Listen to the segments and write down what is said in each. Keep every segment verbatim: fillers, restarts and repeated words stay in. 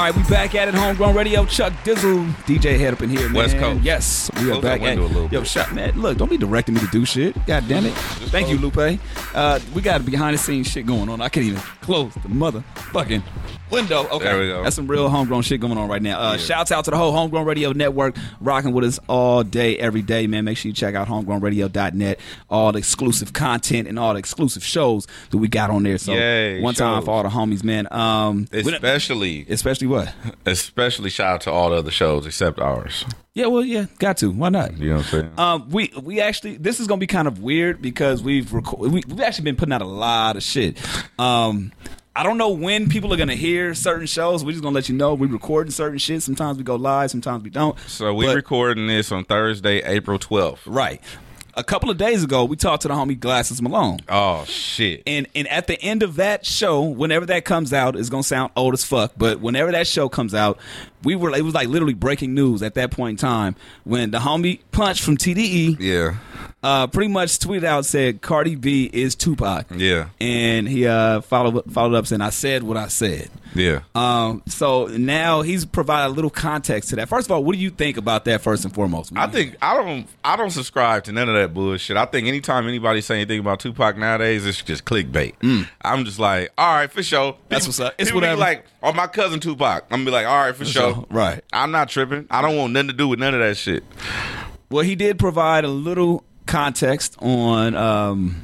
right, we back at it. Homegrown Radio. Chuck Dizzle, D J Head up in here, man. West Coast. Yes, we are Close back that at window a little Yo, bit. shut, man. Look, don't be directing me to do shit. God damn it. Just Thank you, close. Lupe. Uh, we got behind the scenes shit going on. I can't even close the motherfucking window. Okay, There we go. That's some real homegrown shit going on right now. Uh, Yeah. Shouts out to the whole Homegrown Radio Network, rocking with us all day, every day, man. Make sure you check out homegrown radio dot net, all the exclusive content and all the exclusive shows that we got on there. So Yay, one time shows. for all the homies, man. Um, we don't- Especially, especially what? especially shout out to all the other shows except ours. Yeah, well, yeah, got to. Why not? You know what I'm saying? Um, we we actually this is gonna be kind of weird because we've reco- we, we've actually been putting out a lot of shit. Um, I don't know when people are gonna hear certain shows. We're just gonna let you know we recording certain shit. Sometimes we go live, sometimes we don't. so we But- recording this on Thursday, April twelfth. right. A couple of days ago, we talked to the homie Glasses Malone. Oh shit! And and at the end of that show, whenever that comes out, it's gonna sound old as fuck. But whenever that show comes out, we were it was like literally breaking news at that point in time when the homie Punch from T D E Yeah, uh, pretty much tweeted out said Cardi B is Tupac. yeah, And he uh, followed followed up saying I said what I said. yeah. Um, so now he's provided a little context to that. First of all, what do you think about that? First and foremost, I think I don't. I don't subscribe to none of that bullshit. I think anytime anybody say anything about Tupac nowadays, it's just clickbait. I'm just like, all right, for sure. Mm. That's what's up. It's People be whatever. like, oh, my cousin Tupac. I'm gonna be like, all right, for, sure. sure. Right. I'm not tripping. I don't want nothing to do with none of that shit. Well, he did provide a little context on um,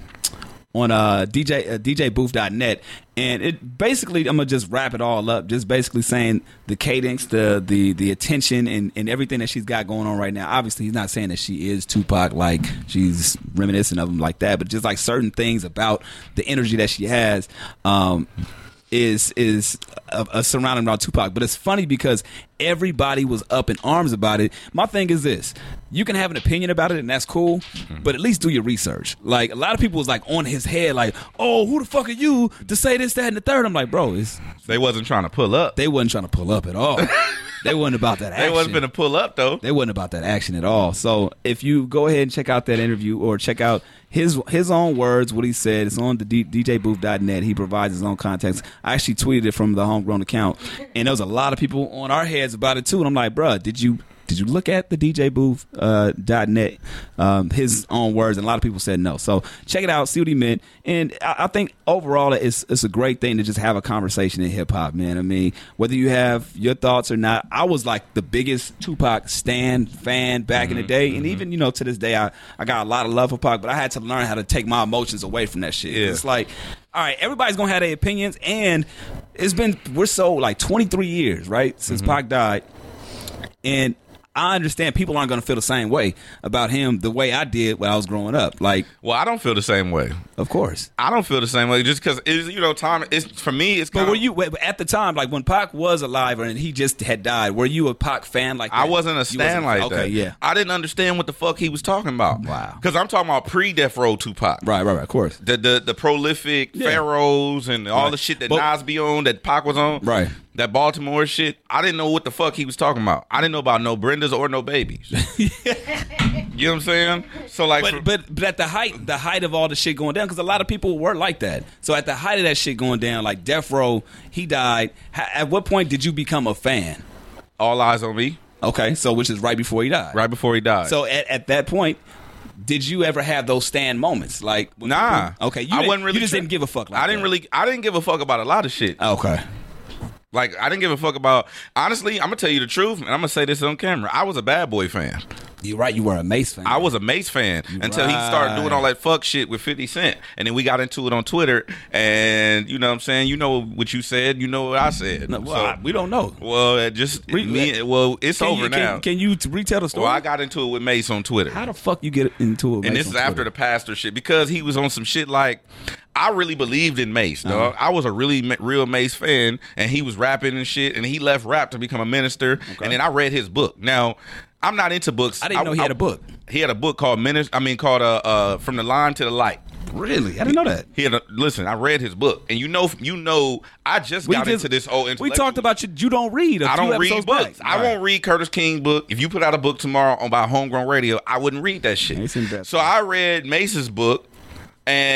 on uh, D J uh, D J booth dot net, and it basically I'm gonna just wrap it all up, just basically saying the cadence, the the the attention, and, and everything that she's got going on right now. Obviously, he's not saying that she is Tupac, like she's reminiscent of him like that, but just like certain things about the energy that she has. Um, is is uh, uh, surrounding around Tupac. But it's funny because everybody was up in arms about it. My thing is this: you can have an opinion about it, and that's cool, but at least do your research. Like, a lot of people was like on his head, like, oh, who the fuck are you to say this, that, and the third? I'm like, bro, it's, They wasn't trying to pull up. they wasn't trying to pull up at all. They wasn't about that action. They wasn't gonna pull up though. They wasn't about that action at all. So if you go ahead and check out that interview or check out his his own words, what he said, it's on the D- DJ booth dot net. He provides his own context. I actually tweeted it from the homegrown account, and there was a lot of people on our heads about it too. And I'm like, bruh, did you did you look at the D J booth dot net, um, his own words? And a lot of people said no. So check it out, see what he meant. And I, I think overall it's it's a great thing to just have a conversation in hip hop, man. I mean, whether you have your thoughts or not, I was like the biggest Tupac stan fan back Mm-hmm, in the day, and even you know to this day, I I got a lot of love for Pac, but I had to learn how to take my emotions away from that shit. Yeah. It's like, all right, everybody's gonna have their opinions, and it's been we're so like twenty-three years, right, since Mm-hmm. Pac died, and I understand people aren't going to feel the same way about him the way I did when I was growing up. Like, Well, I don't feel the same way. of course. I don't feel the same way just because you know time. It's for me. It's But kind were you wait, at the time, like when Pac was alive and he just had died? Were you a Pac fan like that? I wasn't a You stan wasn't- like okay, that. yeah, I didn't understand what the fuck he was talking about. Wow. Because I'm talking about pre-Death Row Tupac. right, right, right. Of course, The the the prolific Yeah. pharaohs and all Right. the shit that But- Nas be on, that Pac was on. Right. That Baltimore shit. I didn't know what the fuck he was talking about. I didn't know about no Brendas or no babies. You know what I'm saying? So like, for- but but but at the height, the height of all the shit going down, because a lot of people were like that. So at the height of that shit going down, like Death Row, he died. Ha- At what point did you become a fan? all eyes on me. Okay, so which is right before he died. Right before he died. So at, at that point, did you ever have those stand moments? Like, when nah. people- okay, you I didn't- wasn't really. You just tri- didn't give a fuck. Like I didn't that. really. I didn't give a fuck about a lot of shit. Okay. Like I didn't give a fuck about. Honestly, I'm gonna tell you the truth, and I'm gonna say this on camera. I was a Bad Boy fan. You're right. You were a Mace fan. I was a Mace fan until he started doing all that fuck shit with fifty Cent. And then we got into it on Twitter. And you know what I'm saying? You know what you said. You know what I said. No, well, So- I- we don't know. Well, it just Re- me. Well, it's Can over you, now. Can, can you t- retell the story? well, I got into it with Mace on Twitter. How the fuck you get into it? And this is after the pastor shit because he was on some shit like I really believed in Mace, dog. Uh-huh. I was a really ma- real Mace fan, and he was rapping and shit, and he left rap to become a minister, and then I read his book. Now, I'm not into books. I didn't know he had a book. He had a book called Minister. I mean, called uh, uh, From the Line to the Light. Really? I didn't know that. He had a, listen. I read his book, and you know, you know, I just We got just- into this whole. We intellectual- talked about you. You don't read. I I don't read books. I won't read Curtis King book. If you put out a book tomorrow on about Homegrown Radio, I wouldn't read that shit. Mason Beth. So I read Mace's book, and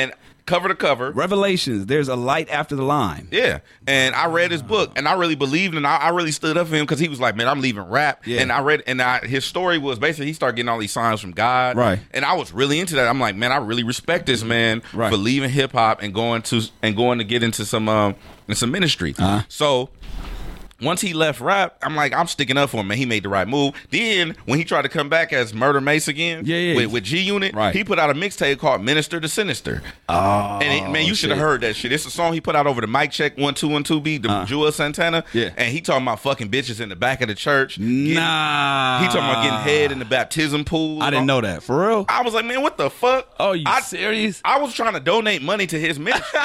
cover to cover. Revelations. There's a light after the line. Yeah, and I read his book, and I really believed, and I, I really stood up for him because he was like, "Man, I'm leaving rap." Yeah. And I read, and I, his story was basically he started getting all these signs from God, Right. And I was really into that. I'm like, man, I really respect this man Right. for leaving hip hop and going to and going to get into some um in some ministry. Uh-huh. So. Once he left rap, I'm like, I'm sticking up for him, man. He made the right move. Then, when he tried to come back as Murder Mace again, Yeah, yeah. with, with G Unit, Right. he put out a mixtape called Minister to Sinister. Oh, And it, man, you should have shit. heard that shit. It's a song he put out over the mic check one two one two beat, the Uh. Jewel Santana. Yeah. And he talking about fucking bitches in the back of the church. Getting- Nah. He talking about getting head in the baptism pool. I didn't know that. For real? I was like, man, what the fuck? Oh, you I, serious? I was trying to donate money to his ministry.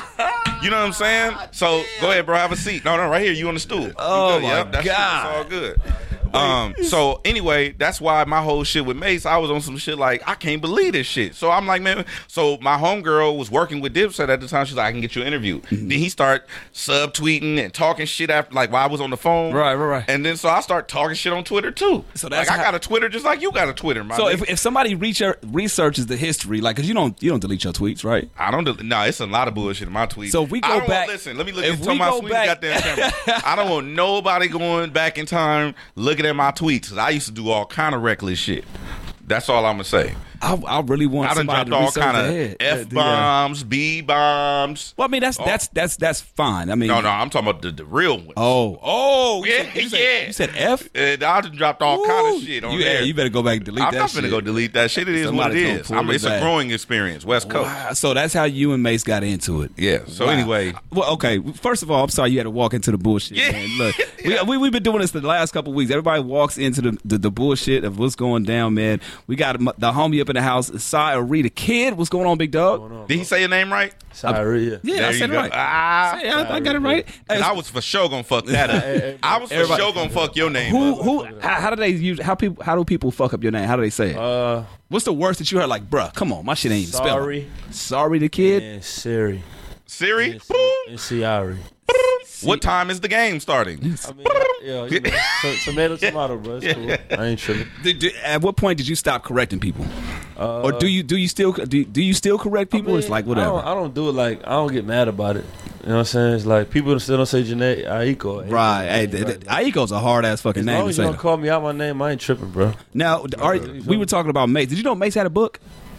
You know what I'm saying? So go ahead, bro. Have a seat. No, no, right here. You on the stool. You Oh, good. my Yep, that's, God. That's all good. Um. So anyway, that's why my whole shit with Mace, I was on some shit like I can't believe this shit. So I'm like, man. So my homegirl was working with Dipset at the time. She's like, I can get you an interview. Mm-hmm. Then he start subtweeting and talking shit after, like while I was on the phone. Right, right, right. And then so I start talking shit on Twitter too. So that's like I how- got a Twitter just like you got a Twitter. My So nigga. if, if somebody reacher, researches the history, like, cause you don't you don't delete your tweets, right? I don't. Do, no, it's a lot of bullshit in my tweets. So if we I go don't back- Want, listen, let me look if at we my go sweet back- goddamn camera. I don't want nobody going back in time looking at my tweets. 'Cause I used to do all kind of reckless shit. That's all I'm gonna say. I, I really want I done somebody dropped to all research kind ahead. of F Yeah. bombs, B bombs. Well, I mean that's that's that's that's fine. I mean, No, no, I'm talking about the, the real ones. Oh, oh, you Yeah, said- you said, yeah. You said F. And I done dropped all kind Ooh, of shit on you, there. Yeah, you better go back and delete I'm that not shit. gonna go delete that shit. It is what Somebody's it gonna is. pull I'm, it it's a back. growing experience. West Coast. Wow. So that's how you and Mace got into it. Yeah. So Wow. anyway, Well, okay. First of all, I'm sorry you had to walk into the bullshit, Yeah. man. Look, we, we, we've been doing this the last couple of weeks. Everybody walks into the, the, the bullshit of what's going down, man. We got the homie up in the house, Cy Rita Kid. What's going on, big dog? Going on, did he say your name right? Sorry, yeah. Yeah, There I you said it go. right. Ah. Say, I, I got it right. And Hey, I was for sure gonna fuck that up. I was for Everybody- sure gonna fuck your name who up. who? How, how do they use? How people? How do people fuck up your name? How do they say it? Uh, What's the worst that you heard? Like, bruh, come on, my shit ain't even spelled. Sorry. Sorry, the kid. and Siri. Siri? And, Boop. and Ciari. What time is the game starting? I mean, yeah, you know, to- tomato, tomato, bro. It's cool. I ain't tripping. Did, did- at what point did you stop correcting people, Uh, or do you do you still do, do you still correct people? I mean, or it's like I whatever. don't, I don't do it like I don't get mad about it. You know what I'm saying? It's like people still don't say Janae Aiko. Right. Hey, Right, th- th- right. Aiko's a hard ass fucking As name long to as you say. don't though. call me out my name, I ain't tripping, bro. Now, are, we were talking about Mace. Did you know Mace had a book?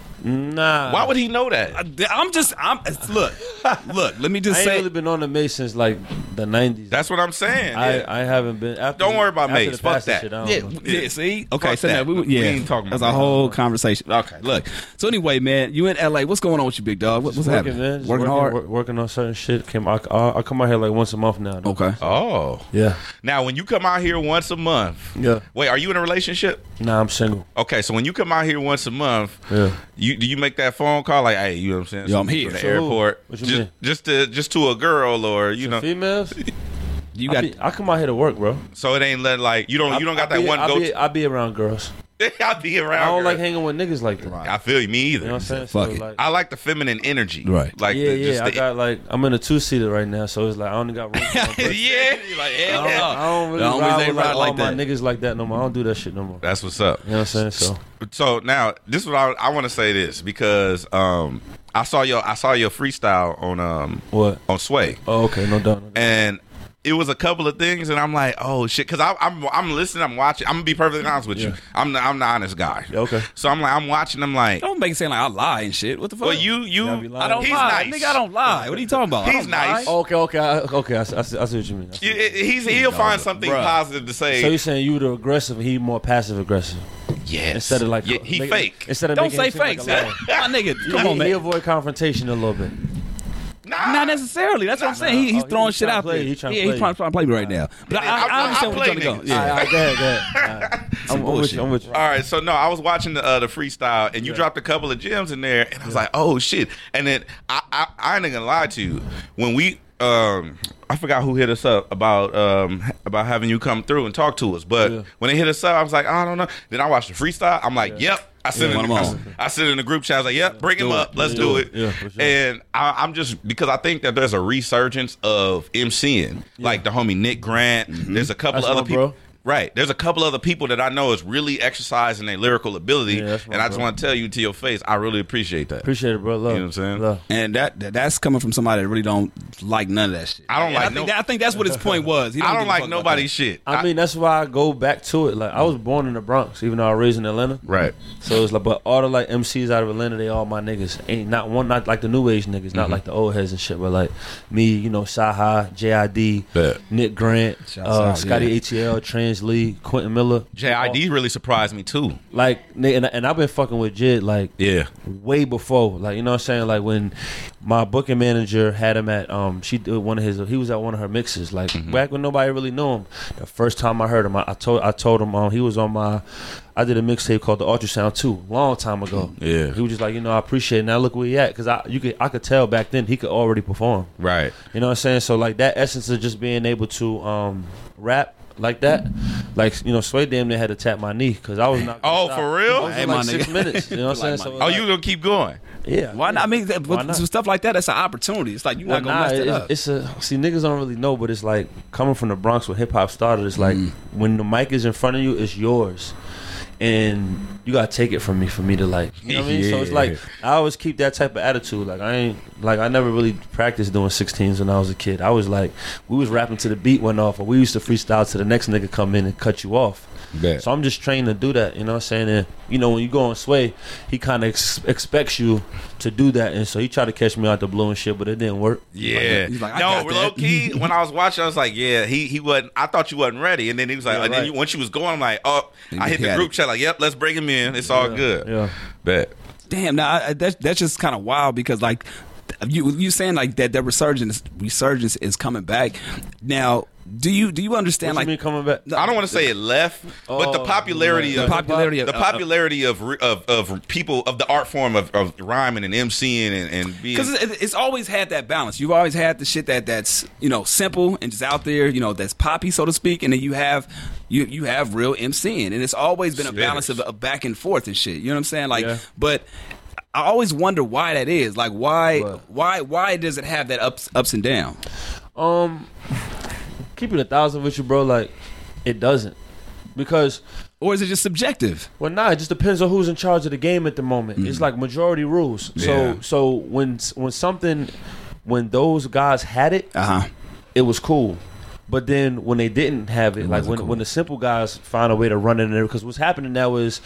Nah. Why would he know that? I- I'm just. I'm look. Look. Let me I just ain't say. really been on the Mace since like the nineties. That's what I'm saying. I, yeah. I haven't been. After, Don't worry about after Mace. the Fuck passing that. Shit, I don't Yeah, know. yeah, see? Okay, Fuck so that. now we, We yeah, ain't talking that's about a that. whole conversation. Okay, look. So anyway, man, you in L A? What's going on with you, big dog? What, what's working, happening? man. Just Working, hard. wor- working on certain shit. Came, I, I, I come out here like once a month now. though. Okay. oh. Yeah. Now, when you come out here once a month, Yeah. wait, are you in a relationship? Nah, I'm single. Okay, so when you come out here once a month, Yeah. you do you make that phone call like, hey, you know what I'm saying? Yo, I'm here. From the So who? airport, What you just, mean? just to just to a girl or you know, Females? You I, got. be, I come out here to work, bro. so it ain't let like you don't you don't got I that be, one I go. be, I be around girls. I be around. I don't girl. like hanging with niggas like that. Right. I feel you. Me either. You know what I'm saying? Fuck so, it. Like, I like the feminine energy. Right. Like yeah, the, yeah. just I the, got like I'm in a two seater right now, so it's like I only got room. For my butt. yeah. You're like, I hell don't, yeah. I don't really The homies ride ain't with like, ride all like my that. niggas like that no more. I don't do that shit no more. That's what's up. You know what I'm saying? So So now this is what I, I want to say this because um I saw your I saw your freestyle on um what? on Sway Oh, okay, no doubt. No doubt. and it was a couple of things and I'm like oh shit because I'm I'm listening I'm watching I'm gonna be perfectly honest with you Yeah. I'm the, I'm the honest guy Yeah, okay. so I'm like I'm watching I'm like Don't make it sound like I lie and shit. What the fuck? well you you Gotta be lying. I don't he's lie, nice. nigga. I don't lie. What are you talking about? I He's don't nice. lie. Oh, okay, okay, I, okay. I, see- I, see, I see what you mean. I see. You- he's he'll find something bruh. positive to say So you're saying you the aggressive, and he more passive aggressive yes instead of like yeah, he make- fake Instead of Don't making say it seem like fake, a lie. my nigga. Come he, on, He man. avoid confrontation a little bit. nah Not necessarily. That's what I'm saying. He, he's Oh, he throwing just shit tryna out play. there. He tryna yeah, play. he's trying, trying to play me right now. But I, I, I I- I understand what play you're trying to niggas. go. All right, Yeah. all right, go ahead, go ahead. All right. I'm, I'm with you. I'm with you. All right, so no, I was watching the uh, the freestyle, and you dropped a couple of gems in there, and I was like, "Oh shit!" And then I, I, I ain't gonna lie to you. When we, um, I forgot who hit us up about um about having you come through and talk to us, but Yeah. when they hit us up, I was like, I don't know. Then I watched the freestyle. I'm like, "Yep." I sent Yeah, it. want I, 'em on. I sent it in the group chat. I was like, "Yep, bring him do it. up. Let's Yeah. do it." Yeah, for sure. And I, I'm just because I think that there's a resurgence of MCing, like the homie Nick Grant. There's a couple That's other my people. bro. Right. There's a couple other people that I know is really exercising their lyrical ability, Yeah, that's my and I just bro. want to tell you to your face, I really appreciate that. Appreciate it, bro. Love. You know what I'm saying? Love. And that, that that's coming from somebody that really don't like none of that shit. I don't And like I think, no- that, I think that's what his point was. He I don't give a like fuck about nobody's that. shit. I mean, that's why I go back to it. Like, I was born in the Bronx, even though I was raised in Atlanta. right. So it's like, but all the like M Cs out of Atlanta, they all my niggas. Ain't not one, not like the new age niggas, not Mhm. like the old heads and shit, but like me, you know, Saha, J I D, Bet. Nick Grant, Shouts uh, out, Scotty yeah. A T L, Trans Lee, Quentin Miller. J I D really surprised me too. Like, nigga, and, and I've been fucking with Jid like Yeah. way before. Like, you know what I'm saying? Like when my booking manager had him at um she did one of his he was at one of her mixes, like Mhm. back when nobody really knew him. The first time I heard him, I, I told I told him um he was on my I did a mixtape called The Ultrasound two, long time ago. Yeah. He was just like, you know, I appreciate it. Now look where he at, because I you could I could tell back then he could already perform. Right. You know what I'm saying? So like that essence of just being able to um rap like that, like, you know, Sway damn near had to tap my knee because I was not. gonna Oh, stop. for real? I was Hey, in my like six nigga. minutes. You know what I'm saying? Like So my it Oh, was you like, gonna keep going? yeah. Why not? I mean, that, Why with not? some stuff like that, that's an opportunity. It's like you're Well, not gonna nah, mess it it's, up. it's a see niggas don't really know, but it's like coming from the Bronx where hip hop started. It's like Mm. when the mic is in front of you, it's yours, and you gotta take it from me for me to like. You know what I mean? So it's Yeah. like I always keep that type of attitude. Like I ain't like I never really practiced doing sixteens when I was a kid. I was like we was rapping to the beat went off, or we used to freestyle to the next nigga come in and cut you off. Bet. So I'm just trained to do that, you know what I'm saying? And, you know, when you go on Sway, he kind of ex- expects you to do that. And so he tried to catch me out the blue and shit, but it didn't work. Yeah. He's like, I no, got that. low key. When I was watching, I was like, yeah, he he wasn't. I thought you wasn't ready, and then he was like, Yeah, and then right. you, once you was going, I'm like, oh, And I hit he the had group it. chat like, yep, let's bring him in. It's all Yeah, good. Yeah. Bet. Damn, now I- that's that's just kind of wild because like you you saying like that that resurgence resurgence is coming back. Now, do you do you understand What like you mean coming back? I don't want to say it left, but the Oh, popularity the of popularity of the uh, popularity of re- of of people of the art form of, of rhyming and MCing and, and being because it, it's always had that balance. You've always had the shit that that's you know simple and just out there, you know, that's poppy so to speak, and then you have you you have real MCing, and it's always been a balance of, of back and forth and shit. You know what I'm saying? Like, Yeah. but I always wonder why that is. Like, why What? why why does it have that ups ups and downs? Um, keep it a thousand with you, bro. Like, it doesn't. Because, Or is it just subjective? well, nah, it just depends on who's in charge of the game at the moment. It's like majority rules. Yeah. So, so when when something, when those guys had it, Uh huh. it was cool. But then when they didn't have it, It like wasn't when cool. when the simple guys find a way to run it in there, because what's happening now is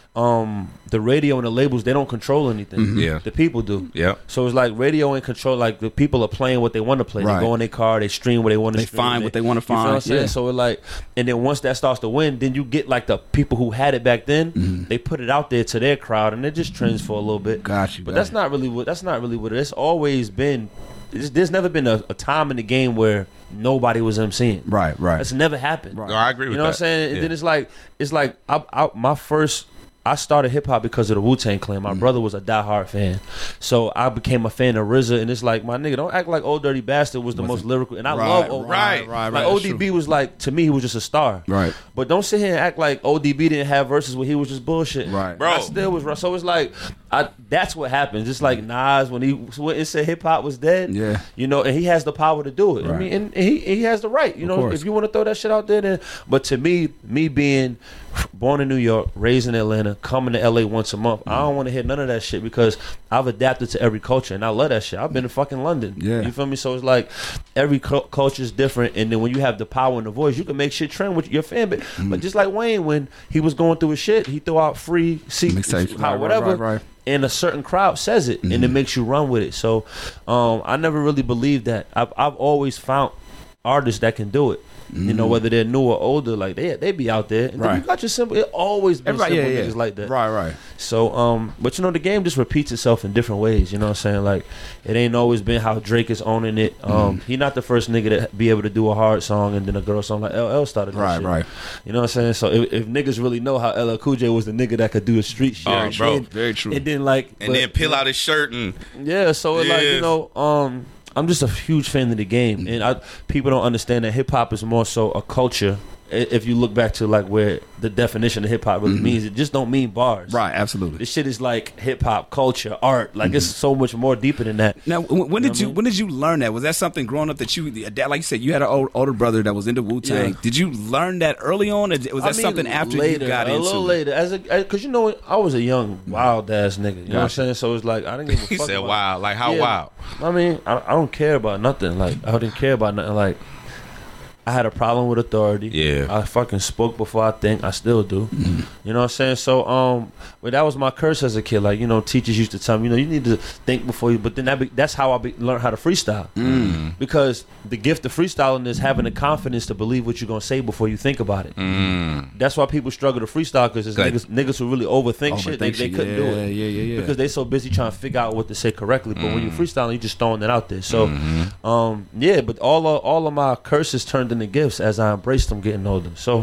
um, the radio and the labels, they don't control anything. Mm-hmm. Yeah. The people do. Yep. So it's like radio in control. Like the people are playing what they want to play. Right. They go in their car, they stream what they want to They stream. find what they wanna You feel find, what I'm saying? yeah. So it like, and then once that starts to win, then you get like the people who had it back then. Mm-hmm. They put it out there to their crowd, and it just trends for a little bit. Got you, But got that's you. not really what. That's not really what it is. It's always been. There's, there's never been a, a time in the game where nobody was MCing. Right, right. That's never happened. Right. No, I agree with You know that. what I'm saying? And Yeah. then it's like it's like I, I, my first. I started hip hop because of the Wu-Tang Clan. My brother was a diehard fan, so I became a fan of R Z A. And it's like, my nigga, don't act like Old Dirty Bastard was the most lyrical. And I Right, love Old right, Dirty. right, Like right, O that's D B was like, to me, he was just a star. Right. But don't sit here and act like O D B didn't have verses where he was just bullshit. Right. Bro. I still was. So it's like, I, that's what happens. Just like Nas when he when it said hip hop was dead. Yeah. You know, and he has the power to do it. I Right. mean, and he he has the right. You Of know, course. if you want to throw that shit out there, then. But to me, me being born in New York, raised in Atlanta, coming to L A once a month, I don't want to hear none of that shit because I've adapted to every culture and I love that shit. I've been to fucking London. Yeah. You feel me? So it's like every cu- culture is different, and then when you have the power and the voice, you can make shit trend with your fan base. Mm-hmm. But just like Wayne, when he was going through his shit, he threw out free seats, Mixtapes. how- Right, whatever. right, right, right. And a certain crowd says it, and Mm-hmm. it makes you run with it. So, um, I never really believed that. I've I've always found artists that can do it. You know, whether they're new or older, like they they be out there. And then Mm-hmm. Right. you got your simple. It always been Everybody, simple yeah, yeah. niggas like that. Right, right. So, um, but you know, the game just repeats itself in different ways. You know what I'm saying? Like, it ain't always been how Drake is owning it. Um, Mm-hmm. he not the first nigga to be able to do a hard song and then a girl song like L L started. That Right, shit. right. You know what I'm saying? So if, if niggas really know how L L Cool J was the nigga that could do the street shit, Oh, and bro. then- Very true. And then like, and but- then peel out his shirt and yeah, so it like you Yes. know, um, I'm just a huge fan of the game, and I people don't understand that hip hop is more so a culture if you look back to like where the definition of hip hop really mm-hmm. means, it just don't mean bars. Right, absolutely. This shit is like hip hop culture, art. Like mm-hmm. it's so much more deeper than that. Now, when, when you did you I mean? when did you learn that? Was that something growing up that you, like you said, you had an old, older brother that was into Wu-Tang. Yeah. Did you learn that early on, or was that I mean, something after later, you got a into? A little later, as a because you know I was a young wild ass nigga. You gotcha. know what I'm saying? So it's like I didn't give a fuck. He said about, wild, like how yeah, wild? I mean, I, I don't care about nothing. Like I didn't care about nothing. Like. I had a problem with authority. Yeah. I fucking spoke before I think. I still do. Mm-hmm. You know what I'm saying? So, um, but that was my curse as a kid. Like, you know, teachers used to tell me, you know, you need to think before you. But then that be, that's how I be, learned how to freestyle. Mm. Because the gift of freestyling is having the confidence to believe what you're gonna say before you think about it. Mm. That's why people struggle to freestyle because it's niggas, niggas who really overthink, overthink shit. They, they couldn't yeah, do it. Yeah, yeah, yeah. Because they so busy trying to figure out what to say correctly. But mm. when you're freestyling, you're just throwing it out there. So, mm-hmm. um, yeah. But all of, all of my curses turned into gifts as I embraced them getting older. So,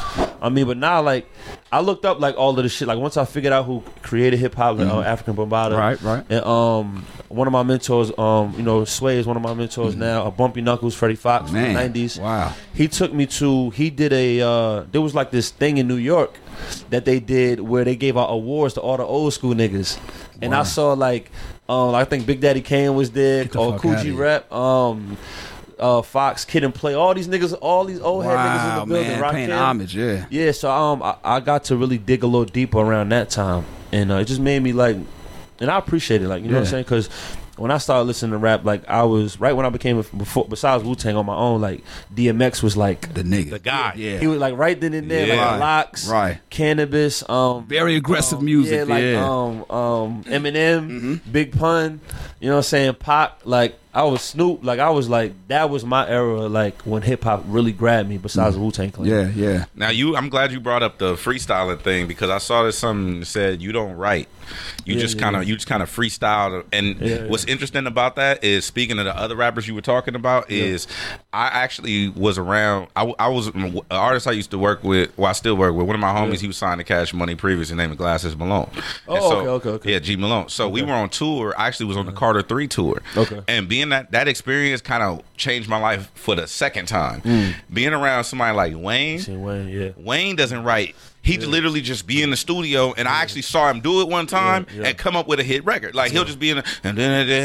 I mean, but now, like, I looked up, like, all of the shit. Like, once I figured out who created hip-hop, like, mm-hmm. uh, African Bambaataa. Right, right. And um, one of my mentors, um, you know, Sway is one of my mentors mm-hmm. now. Uh, Bumpy Knuckles, Freddie Fox from the nineties. Wow. He took me to, he did a, uh, there was, like, this thing in New York that they did where they gave out awards to all the old school niggas. And wow. I saw, like, um, I think Big Daddy Kane was there, or Coogee Rap. Um... Uh, Fox, Kid and Play, all these niggas, all these old wow, head niggas in the building, man, Rock paying Kid. homage, yeah, yeah. So um, I, I got to really dig a little deeper around that time, and uh, it just made me like, and I appreciate it, like you know yeah. what I'm saying, because when I started listening to rap, like I was right when I became a, before besides Wu-Tang on my own, like D M X was like the nigga, the guy, yeah. He was like right then and there, yeah. like Locks, right, Cannabis, um, very aggressive um, music, yeah, like yeah. um, um, Eminem, mm-hmm. Big Pun, you know what I'm saying, Pop, like. I was Snoop, like I was like that was my era, like when hip hop really grabbed me. Besides mm. Wu-Tang Clan, yeah, yeah. Now you, I'm glad you brought up the freestyling thing because I saw that something that said you don't write, you yeah, just kind of yeah. you just kind of freestyle. And yeah, what's yeah. interesting about that is speaking of the other rappers you were talking about yeah. is I actually was around. I, I was an artist I used to work with. Well, I still work with one of my homies. Yeah. He was signed to Cash Money previously, named Glasses Malone. Oh, so, okay, okay, okay. Yeah, G Malone. So okay. we were on tour. I actually was on the Carter three tour. Okay, and being that that experience kind of changed my life for the second time. Mm. Being around somebody like Wayne, Wayne, yeah. Wayne doesn't write. He'd yeah. literally just be in the studio, and I actually saw him do it one time yeah, yeah. and come up with a hit record. Like he'll just be in, a, and,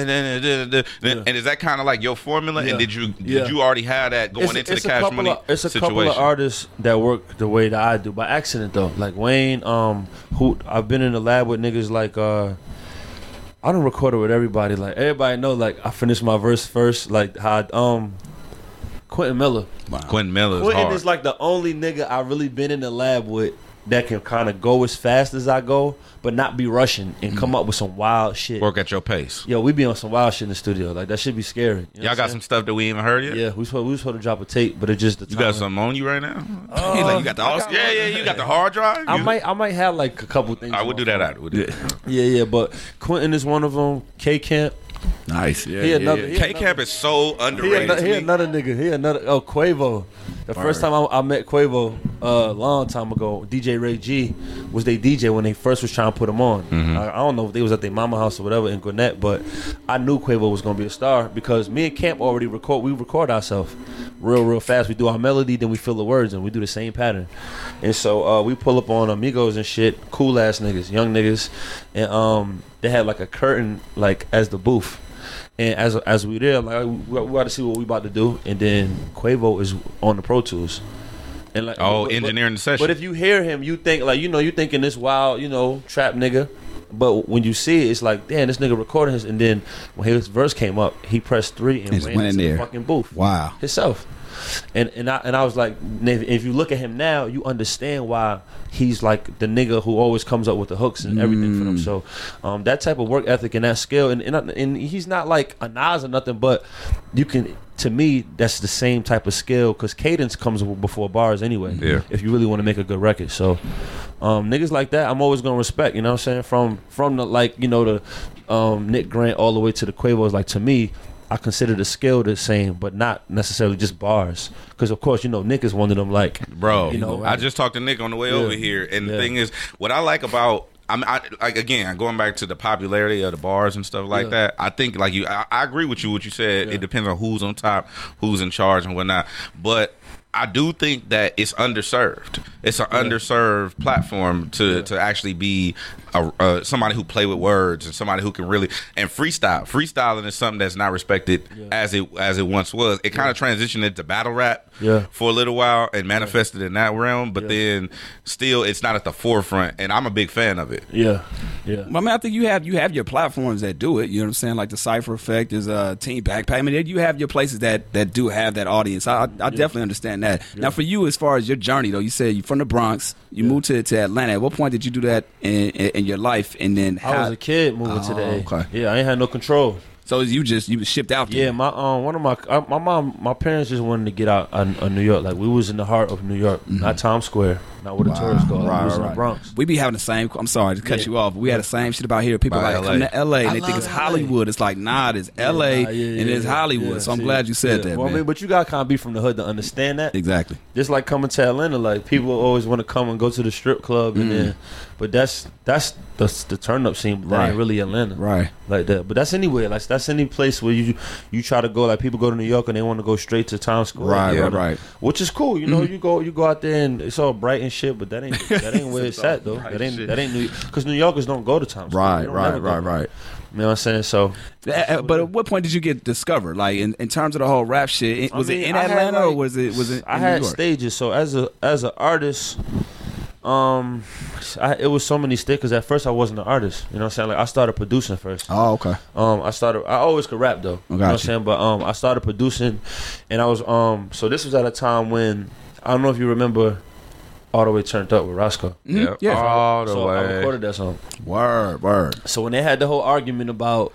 yeah. and is that kind of like your formula? Yeah. And did you did yeah. you already have that going it's, into it's the Cash Money of, It's a situation? couple of artists that work the way that I do by accident though. Like Wayne, um, who I've been in the lab with niggas like. Uh, I don't record it with everybody. Like everybody know, like I finished my verse first. Like how um, Quentin Miller. Wow. Quentin Miller is Quentin hard. is like the only nigga I really been in the lab with that can kind of go as fast as I go, but not be rushing and come up with some wild shit. Work at your pace. Yo, we be on some wild shit in the studio. Like that should be scary. You know Y'all got some stuff that we ain't even heard yet. Yeah, we supposed we supposed to drop a tape, but it just the you time. got something on you right now. Uh, like you got the got yeah yeah you got the hard drive. I you, might I might have like a couple things. I would do that. Out. We'll do yeah. yeah yeah, but Quentin is one of them. K Camp. Nice, yeah. He yeah, another, yeah. K Camp is so underrated. He, he another nigga. He another. Oh, Quavo. The Word. First time I, I met Quavo a uh, long time ago, D J Ray G was their D J when they first was trying to put him on. Mm-hmm. I, I don't know if they was at their mama house or whatever in Gwinnett, but I knew Quavo was gonna be a star because me and Camp already record. We record ourselves real, real fast. We do our melody, then we fill the words, and we do the same pattern. And so uh, we pull up on Amigos and shit, cool ass niggas, young niggas, and um, they had like a curtain like as the booth. And as as we there, like we, we got to see what we about to do, and then Quavo is on the Pro Tools, and like oh, but, engineering but, the session. But if you hear him, you think like you know you thinking this wild, you know, trap nigga, but when you see it, it's like damn, this nigga recording his, and then when his verse came up, he pressed three and Just went, went in into there. the fucking booth, wow, himself. And and I and I was like, if you look at him now, you understand why he's like the nigga who always comes up with the hooks and everything mm. for them. So um, that type of work ethic and that skill, and, and and he's not like a Nas or nothing, but you can. To me, that's the same type of skill because cadence comes before bars anyway. Yeah. If you really want to make a good record, so um, niggas like that, I'm always gonna respect. You know what I'm saying? From from the like you know the um, Nick Grant all the way to the Quavos. Like to me. I consider the skill the same, but not necessarily just bars. Because of course, you know, Nick is one of them. Like, bro, you know, I just talked to Nick on the way yeah. over here, and yeah. the thing is, what I like about, I mean, I, like again, going back to the popularity of the bars and stuff like yeah. that. I think, like you, I, I agree with you. What you said, yeah. it depends on who's on top, who's in charge, and whatnot. But I do think that it's underserved. It's an yeah. underserved platform to, yeah. to actually be a, uh, somebody who play with words and somebody who can really and freestyle. Freestyling is something that's not respected yeah. as it as it once was. It kind of yeah. transitioned into battle rap yeah. for a little while and manifested yeah. in that realm, but yeah. then still it's not at the forefront. And I'm a big fan of it. Yeah, yeah. I mean, I think you have you have your platforms that do it. You know what I'm saying? Like the Cypher Effect is a uh, Team Backpack. I mean, you have your places that that do have that audience. I, I, I yeah. definitely understand that. Yeah. Now, for you, as far as your journey, though, you said you're from the Bronx. You yeah. moved to, to Atlanta. At what point did you do that in, in, in your life? And then how, I was a kid moving oh, to the A. Okay. Yeah, I ain't had no control. So you just you was shipped out there? Yeah, my um one of my uh, my mom my parents just wanted to get out of, of New York. Like we was in the heart of New York, mm-hmm. not Times Square, not where the wow. tourists go. Like, right, we was right. in the Bronx. We be having the same. I'm sorry to cut yeah. you off. But we had the same shit about here. People By like L A. come to L A and I they think it's L A. Hollywood. It's like nah, it's L A yeah, nah, yeah, yeah, and it's yeah, Hollywood. yeah, so I'm see, glad you said yeah. that. Well, man. I mean, but you gotta kind of be from the hood to understand that. Exactly. Just like coming to Atlanta, like people always want to come and go to the strip club, and mm. then, but that's that's the, the turn up scene. That right. ain't really Atlanta, right? Like that. But that's anywhere. Like that's any place where you you try to go. Like people go to New York and they want to go straight to Times Square, right, yeah, right, right. Which is cool. You know, mm-hmm. you go you go out there and it's all bright and shit. But that ain't that ain't where it's, it's at though. That ain't shit. That ain't New because New Yorkers don't go to Times Square. Right, right, right, right. You know what I'm saying? So, uh, but at what point did you get discovered? Like in, in terms of the whole rap shit, it, was I mean, it in I Atlanta like, or was it was it? In I New had York? stages. So as a as an artist, um, I, it was so many stickers. At first, I wasn't an artist. You know what I'm saying? Like I started producing first. Oh, okay. Um, I started. I always could rap though. Oh, you know what I'm saying? But um, I started producing, and I was um. So this was at a time when I don't know if you remember. All the Way Turned Up with Roscoe. Mm-hmm. Yeah, yeah. All the so way. I recorded that song. Word, word. So when they had the whole argument about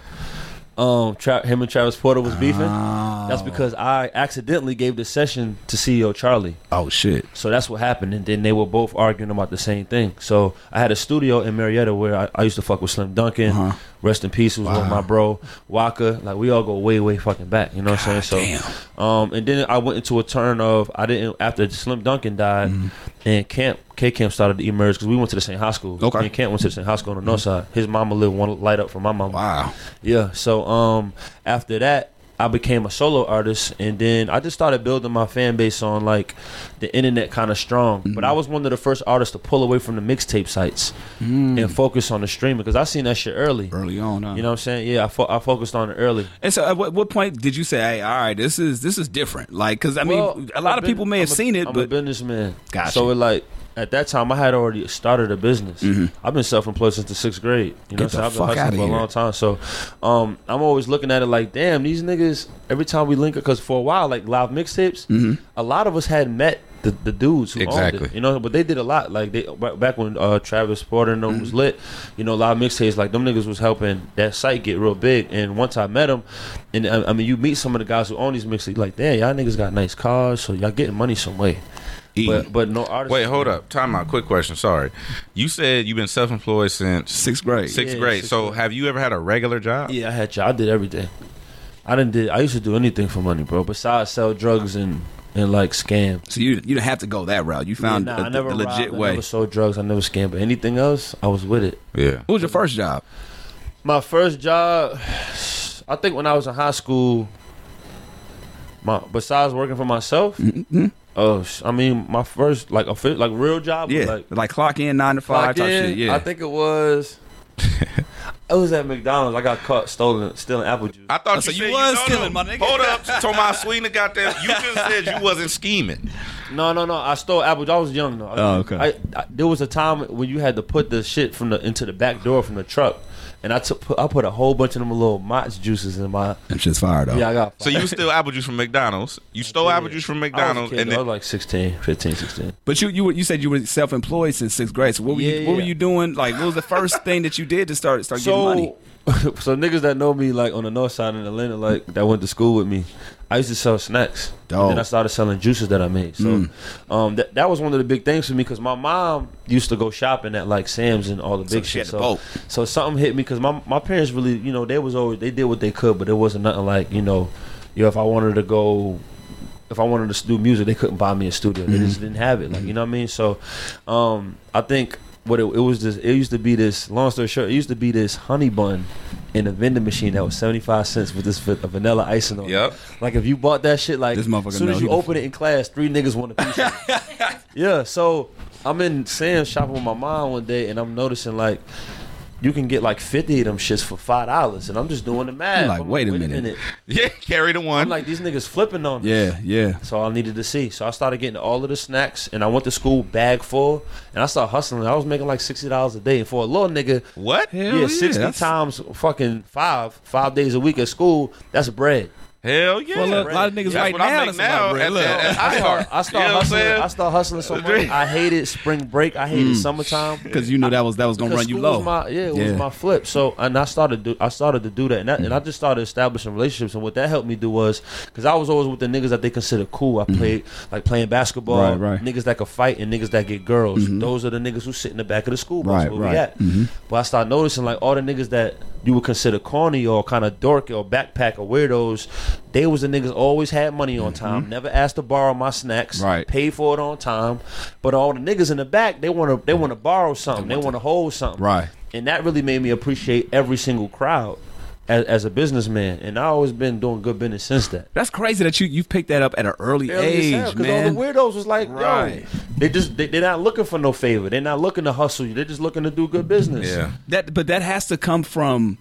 um Tra- him and Travis Porter was beefing, oh. that's because I accidentally gave the session to C E O Charlie. Oh shit. So that's what happened, and then they were both arguing about the same thing. So I had a studio in Marietta where I, I used to fuck with Slim Duncan. Uh-huh. Rest in peace was wow. with my bro Waka. Like we all go way, way fucking back. You know what I'm saying? So, damn. um, and then I went into a turn of I didn't after Slim Duncan died, mm-hmm. and Camp K Camp started to emerge because we went to the same high school. Okay. Me and Camp went to the same high school on the mm-hmm. north side. His mama lived one light up from my mama. Wow. Yeah. So um, after that. I became a solo artist, and then I just started building my fan base on like the internet kind of strong. Mm-hmm. But I was one of the first artists to pull away from the mixtape sites mm. and focus on the streaming because I seen that shit early. Early on, huh? You know what I'm saying? Yeah, I, fo- I focused on it early. And so, at what, what point did you say, "Hey, all right, this is this is different"? Like, because I well, mean, a lot I've of been, people may have I'm a, seen it, I'm but a businessman. Gotcha. So it like. At that time, I had already started a business. Mm-hmm. I've been self-employed since the sixth grade. You know, Get the I've been fuck hustling outta for a here. long time. So, um, I'm always looking at it like, damn, these niggas. Every time we link it, because for a while, like live mixtapes, mm-hmm. a lot of us had met the, the dudes who exactly. owned it. You know, but they did a lot. Like they back when uh, Travis Porter and them mm-hmm. was lit. You know, live mixtapes like them niggas was helping that site get real big. And once I met them, and I, I mean, you meet some of the guys who own these mixtapes, like, damn, y'all niggas got nice cars, so y'all getting money some way. But but no artist. Wait, hold up. Time out. Quick question. Sorry. You said you've been self-employed since sixth grade. Sixth yeah, grade. Sixth so grade. have you ever had a regular job? Yeah, I had job. I did everything. I didn't did. I used to do anything for money, bro. Besides sell drugs and, and like scam. So you you didn't have to go that route. You found yeah, nah, a, I never the legit robbed, way. I never sold drugs. I never scammed. But anything else, I was with it. Yeah. What was your first job? My first job, I think when I was in high school. My besides working for myself. Mm-hmm. Oh, I mean, my first like a like real job. Yeah, like, like clock in nine to five type in, shit. Yeah, I think it was. It was at McDonald's. I got caught stolen, stealing apple juice. I thought Oh, so you, you said was you, no, stealing, no. my nigga. Hold up, Tomas Sweeney got that. You just said you wasn't scheming. No, no, no. I stole apple juice. I was young though. Oh, okay. I, I, there was a time when you had to put the shit from the into the back door from the truck. And I took, I put a whole bunch of them little Mott's juices in my. That shit's fire though. Yeah, I got. So you steal apple juice from McDonald's. You stole apple juice from McDonald's, I was, a kid, and though. I then was like sixteen, fifteen, sixteen. But you you were, you said you were self-employed since sixth grade. So what were Yeah, you what yeah. were you doing? Like, what was the first thing that you did to start start So, getting money? so niggas that know me like on the north side in Atlanta, like that went to school with me, I used to sell snacks. Dope. And then I started selling juices that I made. So Mm. um, that that was one of the big things for me because my mom used to go shopping at like Sam's and all the So big she had shit. the So, boat. so something hit me because my my parents really, you know, they was always they did what they could, but it wasn't nothing like you know, you know, if I wanted to go. If I wanted to do music, they couldn't buy me a studio. They Mm-hmm. just didn't have it. Like you know what I mean. So, um, I think what it, it was this. It used to be this. Long story short, it used to be this honey bun in a vending machine that was seventy-five cents with this v- vanilla icing on Yep. it. Like if you bought that shit, like This as motherfucker soon know as he you the- open it in class, three niggas want a piece of it. Yeah, so I'm in Sam's shopping with my mom one day, and I'm noticing like you can get like fifty of them shits for five dollars, and I'm just doing the math. You're like, I'm wait a minute. Yeah, carry the one. I'm like, these niggas flipping on this. Yeah, yeah. So I needed to see. So I started getting all of the snacks, and I went to school bag full, and I started hustling. I was making like sixty dollars a day, and for a little nigga, What? Hell yeah, yeah, sixty that's- times fucking five, five days a week at school. That's bread. Hell yeah. Well, look, a lot of niggas That's right what I now. make That's a lot of now. bread. At- Look. at- at I high start, art. I start You know what I'm hustling. saying? I start hustling so much. I hated spring break. I hated summertime. Because you knew that was that was gonna Because run you school low. was my, yeah, it Yeah. was my flip. So and I started do I started to do that, and, that, and I just started establishing relationships. And what that helped me do was because I was always with the niggas that they consider cool. I played like playing basketball, Right, right. niggas that could fight and niggas that get girls. Those are the niggas who sit in the back of the school bus Right, where right. we at. But I started noticing like all the niggas that you would consider corny or kind of dorky or backpack or weirdos, they was the niggas always had money on time, never asked to borrow my snacks, Right. paid for it on time. But all the niggas in the back, they want to they want to borrow something, they want to hold something, Right. and that really made me appreciate every single crowd as, as a businessman. And I always been doing good business since that. That's crazy that you you picked that up at an early age, Because man. all the weirdos was like, Right. yo, they just they, they're not looking for no favor. They're not looking to hustle you. They're just looking to do good business. Yeah. That, but that has to come from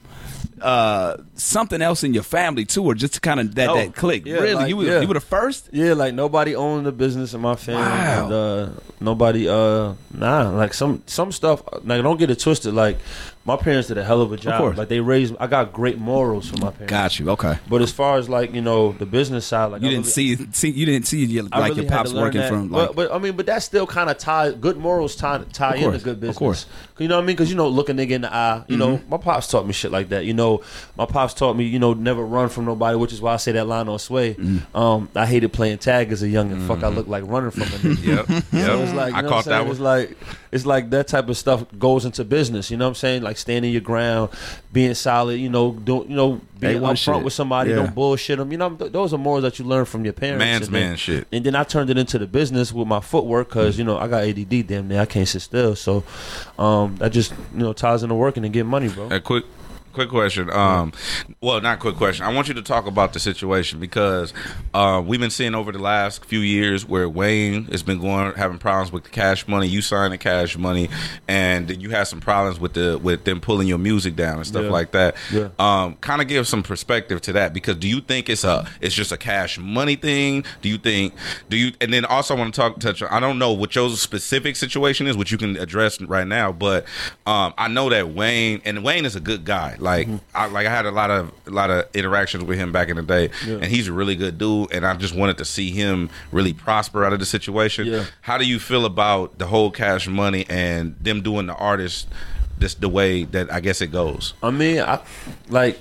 uh, something else in your family too, or just kind of that No. that click. Yeah, really, like, you were yeah. you were the first. Yeah, like nobody owned the business in my family. Wow. And, uh, nobody, uh, nah, like some some stuff. Like don't get it twisted. Like my parents did a hell of a job. course. Like they raised. I got great morals from my parents. Got you. Okay. But as far as like you know the business side, like You I didn't really, see see you didn't see your, I like really your had pops to learn working that. from like. but, but I mean, but that still kind of tie good morals tie tie Of course, into good of business. course. You know what I mean? Because you know, look a nigga in the eye. You know, my pops taught me shit like that. You know, my pops taught me, you know, never run from nobody, which is why I say that line on Sway. Um, I hated playing tag as a youngin'. Fuck, I look like running from a nigga. Yep. Yep. So it's like, you I know caught what I'm that saying? one. It's like it's like that type of stuff goes into business. You know what I'm saying? Like standing your ground, being solid. You know, don't you know being A one upfront shit. with somebody. Yeah. Don't bullshit them. You know, th- those are morals that you learn from your parents. Man's and then- man shit. And then I turned it into the business with my footwork because you know I got A D D. Damn near I can't sit still. So um, that just you know ties into working and getting money, bro. A quick, quick question. Um, well, not quick question. I want you to talk about the situation because uh, we've been seeing over the last few years where Wayne has been going having problems with the Cash Money. You signed the Cash Money, and then you had some problems with the with them pulling your music down and stuff Yeah. like that. Yeah. Um, kind of give some perspective to that because do you think it's a it's just a Cash Money thing? Do you think do you and then also I want to talk touch on I don't know what your specific situation is, which you can address right now, but um, I know that Wayne and Wayne is a good guy. Like I like I had a lot of a lot of interactions with him back in the day, Yeah. and he's a really good dude. And I just wanted to see him really prosper out of the situation. Yeah. How do you feel about the whole Cash Money and them doing the artist this the way that I guess it goes? I mean, I like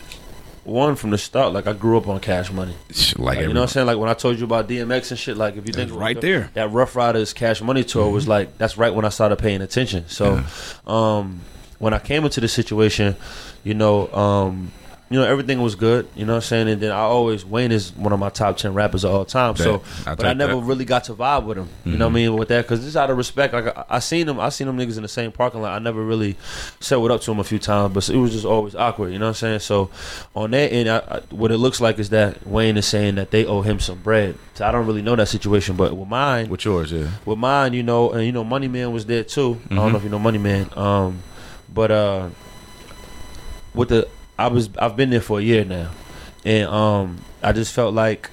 one from the start. Like I grew up on Cash Money. Like, Like, you know what I'm saying? Like when I told you about D M X and shit. Like if you think That's right the- there. that Rough Riders Cash Money tour was like that's right when I started paying attention. So, um, when I came into the situation, you know, um, you know everything was good. You know what I'm saying? And then I always Wayne is one of my top ten rappers of all time. So, I but I take never that. really got to vibe with him. You know what I mean? With that, because just out of respect, like I, I seen him, I seen them niggas in the same parking lot. I never really said what up to him a few times, but it was just always awkward. You know what I'm saying? So, on that end, I, I, what it looks like is that Wayne is saying that they owe him some bread. So I don't really know that situation, but with mine, with yours, yeah. with mine, you know, and you know, Money Man was there too. I don't know if you know Money Man, um, but uh, with the I was I've been there for a year now, and um, I just felt like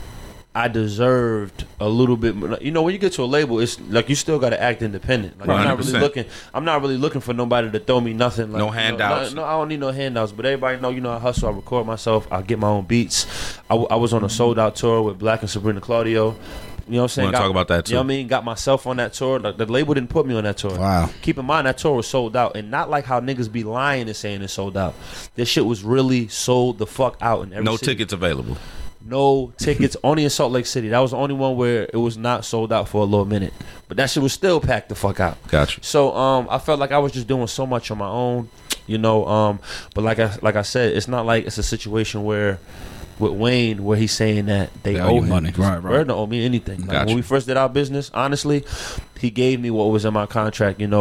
I deserved a little bit more. You know, when you get to a label, it's like you still got to act independent. Like I'm not really one hundred percent. looking. I'm not really looking for nobody to throw me nothing. Like, No you know, handouts. no, no, I don't need no handouts. But everybody know, you know, I hustle. I record myself. I get my own beats. I, w- I was on a sold out tour with Black and Sabrina Claudio. You know what I'm saying? Wanna Got- talk about that, You know what too. I mean? Got myself on that tour. Like, the label didn't put me on that tour. Wow. Keep in mind that tour was sold out, and not like how niggas be lying and saying it's sold out. This shit was really sold the fuck out in every No city. tickets available. No tickets. Only in Salt Lake City. That was the only one where it was not sold out for a little minute. But that shit was still packed the fuck out. Gotcha. So um, I felt like I was just doing so much on my own, you know. Um, but like I like I said, it's not like it's a situation where with Wayne where he's saying that they, They owe owe you him money. Right, right. Bird don't owe me anything. Like Gotcha. when we first did our business, honestly, he gave me what was in my contract. You know,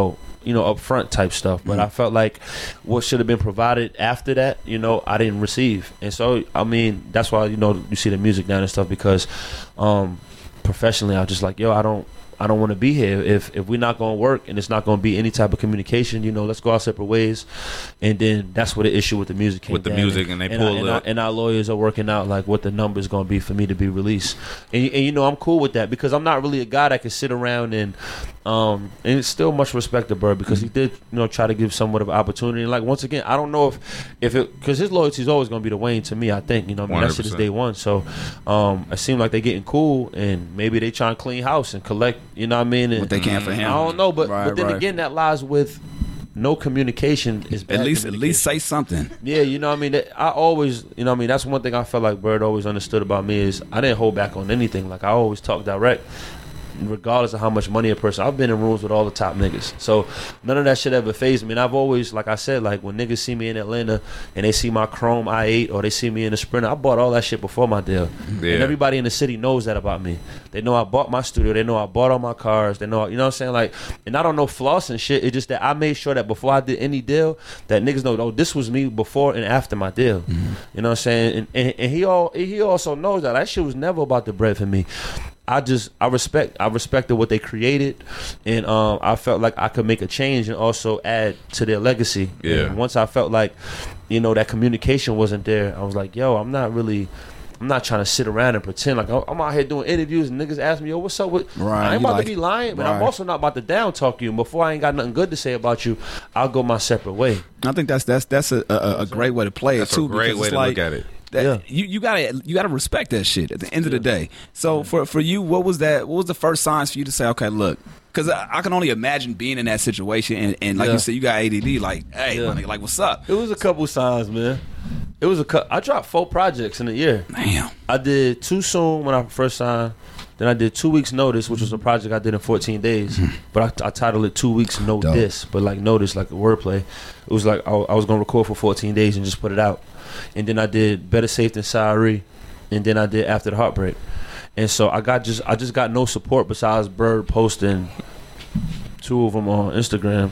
you know, upfront type stuff. But Mm. I felt like what should have been provided after that, you know, I didn't receive. And so, I mean, that's why, you know, you see the music down and stuff because um, professionally, I was just like, yo, I don't, I don't want to be here. If if we're not going to work and it's not going to be any type of communication, you know, let's go our separate ways. And then that's where the issue with the music came With the down. music, and they and, pull our, and, it. our, and our lawyers are working out like what the number is going to be for me to be released. And, and you know, I'm cool with that because I'm not really a guy that can sit around and um and it's still much respect to Bird because he did, you know, try to give somewhat of an opportunity. And like once again, I don't know if if it because his loyalty is always going to be to Wayne to me. I think you know, I mean, that shit is day one. So um it seemed like they getting cool and maybe they trying to clean house and collect. You know what I mean? And, What they can for him. I don't know, but Right, but then right. again, that lies with no communication is bad At least, at communication. least say something. Yeah, you know what I mean? That- I always, you know what I mean? That's one thing I felt like Bird always understood about me is I didn't hold back on anything. Like, I always talk direct, regardless of how much money a person. I've been in rooms with all the top niggas. So, none of that shit ever fazed me. And I've always, like I said, like, when niggas see me in Atlanta and they see my Chrome I eight or they see me in the Sprinter, I bought all that shit before my deal. Yeah. And everybody in the city knows that about me. They know I bought my studio. They know I bought all my cars. They know, you know what I'm saying? Like, and I don't know floss and shit. It's just that I made sure that before I did any deal, that niggas know, oh, this was me before and after my deal. Mm-hmm. You know what I'm saying? And, and, and he all he also knows that that shit was never about the bread for me. I just I respect I respected what they created, and um, I felt like I could make a change and also add to their legacy. Yeah. And once I felt like, you know, that communication wasn't there, I was like, yo, I'm not really. I'm not trying to sit around and pretend like I'm out here doing interviews and niggas ask me, yo, what's up with? Right, I ain't you about like- to be lying, but I'm right. also not about to down talk you. And before I ain't got nothing good to say about you, I'll go my separate way. I think that's that's that's a, a, a great way to play That's it too. a great because way it's to like, look at it. That, Yeah. you, you gotta you gotta respect that shit at the end of the day. So for for you, what was that? What was the first signs for you to say, okay, look? Because I, I can only imagine being in that situation, and, and like Yeah. you said, you got A D D. Like, hey, Yeah. my nigga, like, what's up? It was a couple signs, man. It was a cou- I dropped four projects in a year. Damn. I did Too Soon when I first signed. Then I did Two Weeks Notice, which was a project I did in fourteen days. But I, I titled it Two Weeks No Dope. Diss, but like notice, like a wordplay. It was like I, I was gonna record for fourteen days and just put it out. And then I did Better Safe Than Sorry, and then I did After the Heartbreak. And so I got just I just got no support besides Bird posting two of them on Instagram.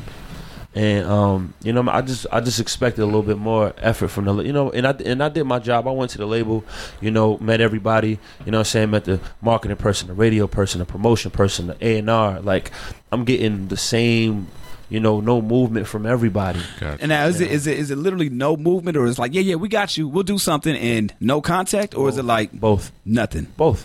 And um, you know, I just I just expected a little bit more effort from the, you know, and I and I did my job. I went to the label, you know, met everybody, you know what I'm saying, met the marketing person, the radio person, the promotion person, the A and R. Like, I'm getting the same, you know, no movement from everybody. And now is it is it is it literally no movement, or is it like, yeah, yeah, we got you, we'll do something, and no contact, or is it like Both. nothing? Both.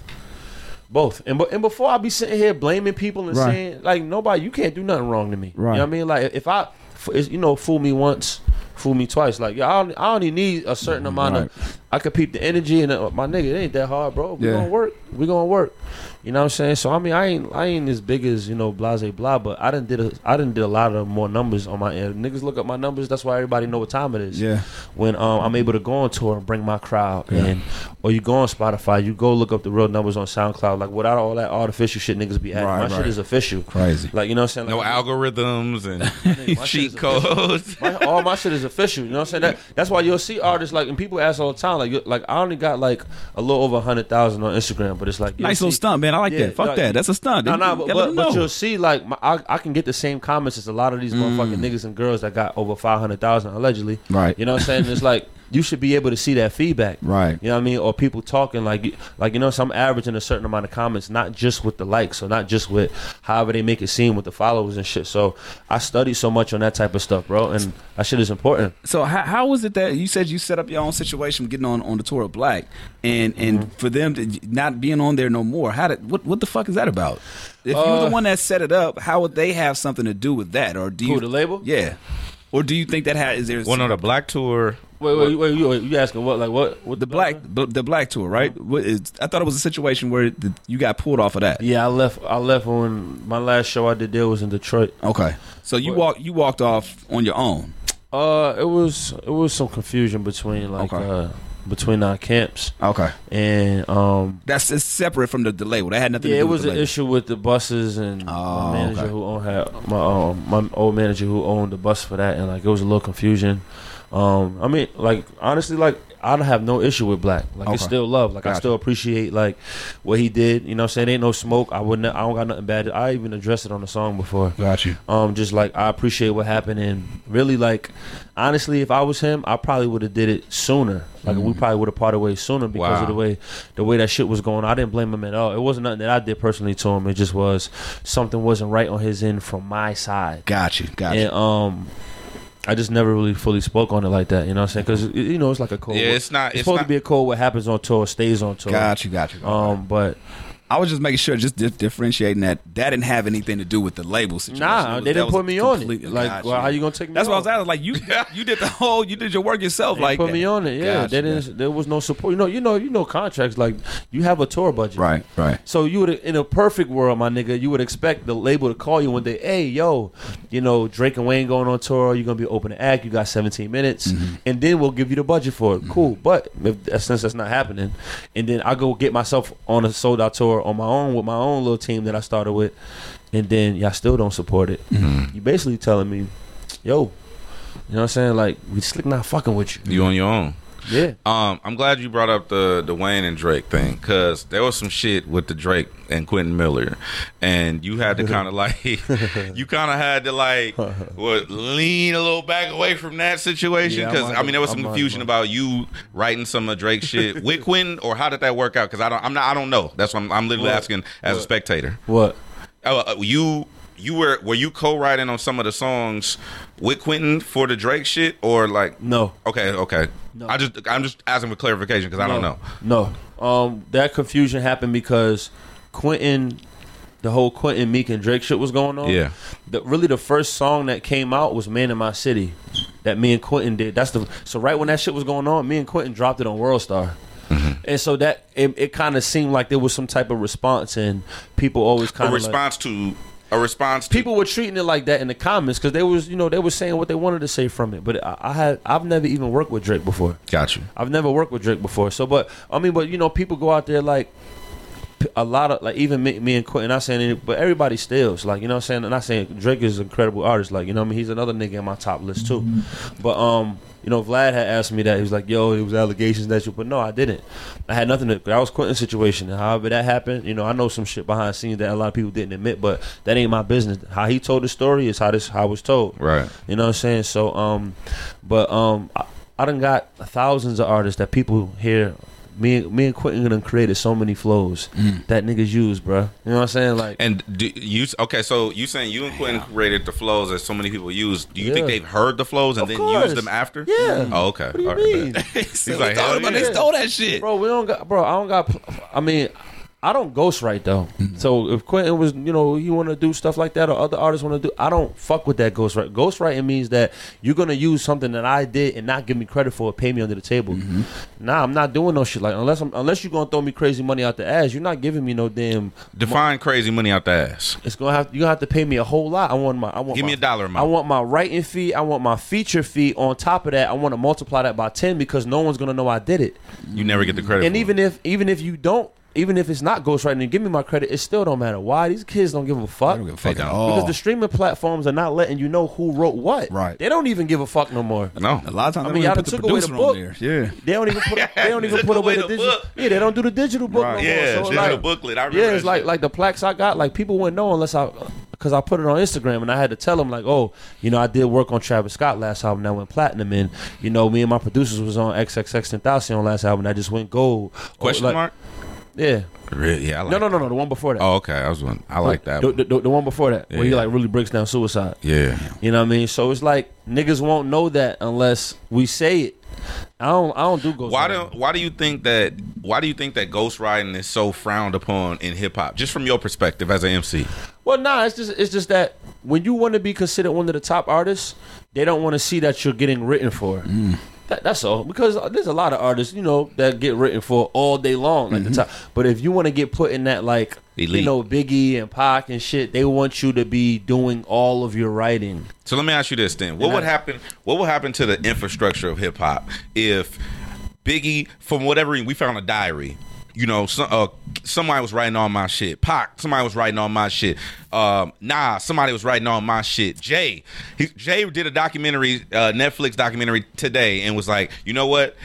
Both. And and before I be sitting here blaming people and Right. saying, like, nobody, you can't do nothing wrong to me. Right. You know what I mean? Like, if I, f- it's, you know, fool me once, fool me twice. Like, yeah, I, don't, I only need a certain amount Right. of, I could peep the energy and uh, my nigga, it ain't that hard, bro. We Yeah. gonna work. We gonna work. You know what I'm saying? So I mean, I ain't I ain't as big as, you know, blase blah, but I didn't did a I didn't did a lot of more numbers on my end. Niggas look up my numbers. That's why everybody know what time it is. Yeah. When um I'm able to go on tour and bring my crowd, Yeah. and or you go on Spotify, you go look up the real numbers on SoundCloud. Like, without all that artificial shit niggas be adding, Right, my right. shit is official. Crazy. Like, you know what I'm saying? No Like, algorithms and my shit cheat is codes. my, all my shit is official. You know what I'm saying? That, that's why you'll see artists like, and people ask all the time, like, you- like I only got like a little over a hundred thousand on Instagram, but it's like you'll Nice little see- stunt, man. I like Yeah, that. Fuck like- that. That's a stunt. No, You no, but, gotta let but, them but know. you'll see, like, my, I, I can get the same comments as a lot of these motherfucking niggas and girls that got over five hundred thousand allegedly. Right. You know what I'm saying? It's like, you should be able to see that feedback. Right. You know what I mean? Or people talking like, like you know, so I'm averaging a certain amount of comments, not just with the likes, or not just with however they make it seem with the followers and shit. So I study so much on that type of stuff, bro, and that shit is important. So how how was it that you said you set up your own situation getting on, on the tour of Black, and and Mm-hmm. for them to not being on there no more? How did what what the fuck is that about? If you're Uh, the one that set it up, how would they have something to do with that? Or do you Who, the label? Yeah. Or do you think that has is there Well, no, the Black Tour. Wait, wait, wait, wait, wait, you asking what, like what? what the black the, the Black tour, right? What is, I thought it was a situation where the, you got pulled off of that. Yeah, I left. I left when my last show I did there was in Detroit. Okay. So you What? walk you walked off on your own. Uh, it was it was some confusion between like Okay. uh between our camps, Okay. and um That's it's separate from the, the label. That had nothing yeah, to it do was with an the label. issue with the buses, and Oh, my manager okay. who owned had my um my old manager who owned the bus for that, and like it was a little confusion. Um, I mean, like honestly, like I don't have no issue with Black. Like, it's Okay. still love. Like, I Gotcha. still appreciate, like, what he did. You know what I'm saying? Ain't no smoke. I wouldn't, I don't got nothing bad. I even addressed it on the song before. Got you. Um, just, like, I appreciate what happened. And really, like, honestly, if I was him, I probably would have did it sooner. Like, we probably would have parted ways sooner because Wow. of the way the way that shit was going. I didn't blame him at all. It wasn't nothing that I did personally to him. It just was something wasn't right on his end from my side. Got you. Got you. And um, I just never really fully spoke on it like that. You know what I'm saying? Because you know it's like a code. Yeah, it's not- It's, it's supposed not- to be a code. What happens on tour stays on tour. Got you. Got you. Um, but I was just making sure, just di- differentiating that that didn't have anything to do with the label situation. nah, It was- they that didn't was put me on complete- it. Like, Got well, how you gonna take me? That's what I on? was asking. Like, you, you did the whole, you did your work yourself. They Like, put me on it. Yeah, Got they you, didn't. got you. There was no support. You know, you know, you know, contracts. Like, you have a tour budget, Right, right. So you would, in a perfect world, my nigga, you would expect the label to call you one day. Hey, yo, you know, Drake and Wayne going on tour. You're gonna be open to act. You got seventeen minutes, Mm-hmm. and then we'll give you the budget for it. Cool, but if, since that's not happening, and then I go get myself on a sold out tour on my own with my own little team that I started with, and then y'all still don't support it. Mm-hmm. You basically telling me, yo, you know what I'm saying? Like, we slick not fucking with you. You on your own. Yeah. Um, I'm glad you brought up the the Wayne and Drake thing because there was some shit with the Drake and Quentin Miller, and you had to kind of like, you kind of had to like, what, lean a little back away from that situation Yeah, I'm because I on mean there was it. some I'm on confusion it. about you writing some of Drake shit with Quentin, or how did that work out? Because I don't, I'm not, I don't know. That's what I'm, I'm literally What? asking as a What? spectator. What? Uh, uh, you you were were you co-writing on some of the songs with Quentin for the Drake shit, or like No. okay okay No. I just I'm just asking for clarification because I don't know. No. Um, that confusion happened because Quentin, the whole Quentin, Meek, and Drake shit was going on. Yeah. The, really, the first song that came out was "Man in My City," that me and Quentin did. That's the so right when that shit was going on, me and Quentin dropped it on World Star. And so that it, it kind of seemed like there was some type of response, and people always A kind of like, response to a response to people were treating it like that in the comments because they was you know they were saying what they wanted to say from it. But I, I had I've never even worked with Drake before. got you. I've never worked with Drake before. So, but I mean, but you know, people go out there like p- a lot of like even me, me and Quentin. Not saying it, but everybody steals. Like you know, what I'm saying. I'm not saying Drake is an incredible artist. Like you know, what I mean, he's another nigga in my top list too. But um, you know, Vlad had asked me that. He was like, "Yo, it was allegations that you," but no, I didn't. I had nothing to. That was Quentin's situation. And however that happened, you know, I know some shit behind the scenes that a lot of people didn't admit, but that ain't my business. How he told the story is how this how it was told. Right. You know what I'm saying? So, um, but um, I, I done got thousands of artists that people hear. Me, me and Quentin done created so many flows that niggas use, bro. You know what I'm saying? Like, And do you okay? So you saying you and Quentin created the flows that so many people use? Do you think Yeah. they've heard the flows and Of then course. used them after? Yeah. Oh, okay. What do you All right, mean? bet. He's like, like, hell they yeah. stole that shit. bro, we don't got, bro. I don't got. I mean, I don't ghostwrite though. So if Quentin was, you know, he want to do stuff like that, or other artists want to do, I don't fuck with that ghostwrite. Ghostwriting means that you're gonna use something that I did and not give me credit for it, pay me under the table. Nah, I'm not doing no shit like unless I'm unless you're gonna throw me crazy money out the ass. You're not giving me no damn. Define crazy money out the ass. It's gonna have you gonna have to pay me a whole lot. I want my I want Give my, me a dollar amount. I want my writing fee. I want my feature fee. On top of that, I want to multiply that by ten because no one's gonna know I did it. You never get the credit. And for even it. if even if you don't, even if it's not ghostwriting and give me my credit, it still don't matter. Why? These kids don't give a fuck. I don't give a fuck They at don't. all. Because the streaming platforms are not letting you know who wrote what. Right. They don't even give a fuck no more. no, A lot of times, I I mean, mean, y'all put done the took away the producer book. on there. Yeah. They don't even put. They don't even Took put away away the the digital. book. Yeah, they don't do the digital book Right. no Yeah, more. So digital like, booklet. I remember yeah, that it's like shit. like the plaques I got. Like people wouldn't know unless I, because I put it on Instagram and I had to tell them like, oh, you know, I did work on Travis Scott last album that went platinum, and you know, me and my producers was on X X X Tentacion last album that just went gold. question Or, like, mark. Yeah. Really? Yeah. I like No, no, no, no. The one before that. Oh, okay. I was one. I like that. The, one. the, the, the one before that, where he Yeah. like really breaks down suicide. Yeah. You know what I mean? So it's like niggas won't know that unless we say it. I don't. I don't do ghost. Why writing. do Why do you think that Why do you think that ghostwriting is so frowned upon in hip hop? Just from your perspective as an M C. Well, nah. It's just. It's just that when you want to be considered one of the top artists, they don't want to see that you're getting written for. That, that's all. Because there's a lot of artists, you know, that get written for all day long, like the top. But if you want to get put in that, like, Elite. you know, Biggie and Pac and shit, they want you to be doing all of your writing. So let me ask you this then: What And would I- happen? What would happen to the infrastructure of hip hop if Biggie, from whatever reason, we found a diary? You know, some, uh, somebody was writing on my shit. Pac, somebody was writing on my shit. Um, nah, somebody was writing on my shit. Jay, he, Jay did a documentary, uh, Netflix documentary today, and was like, you know what?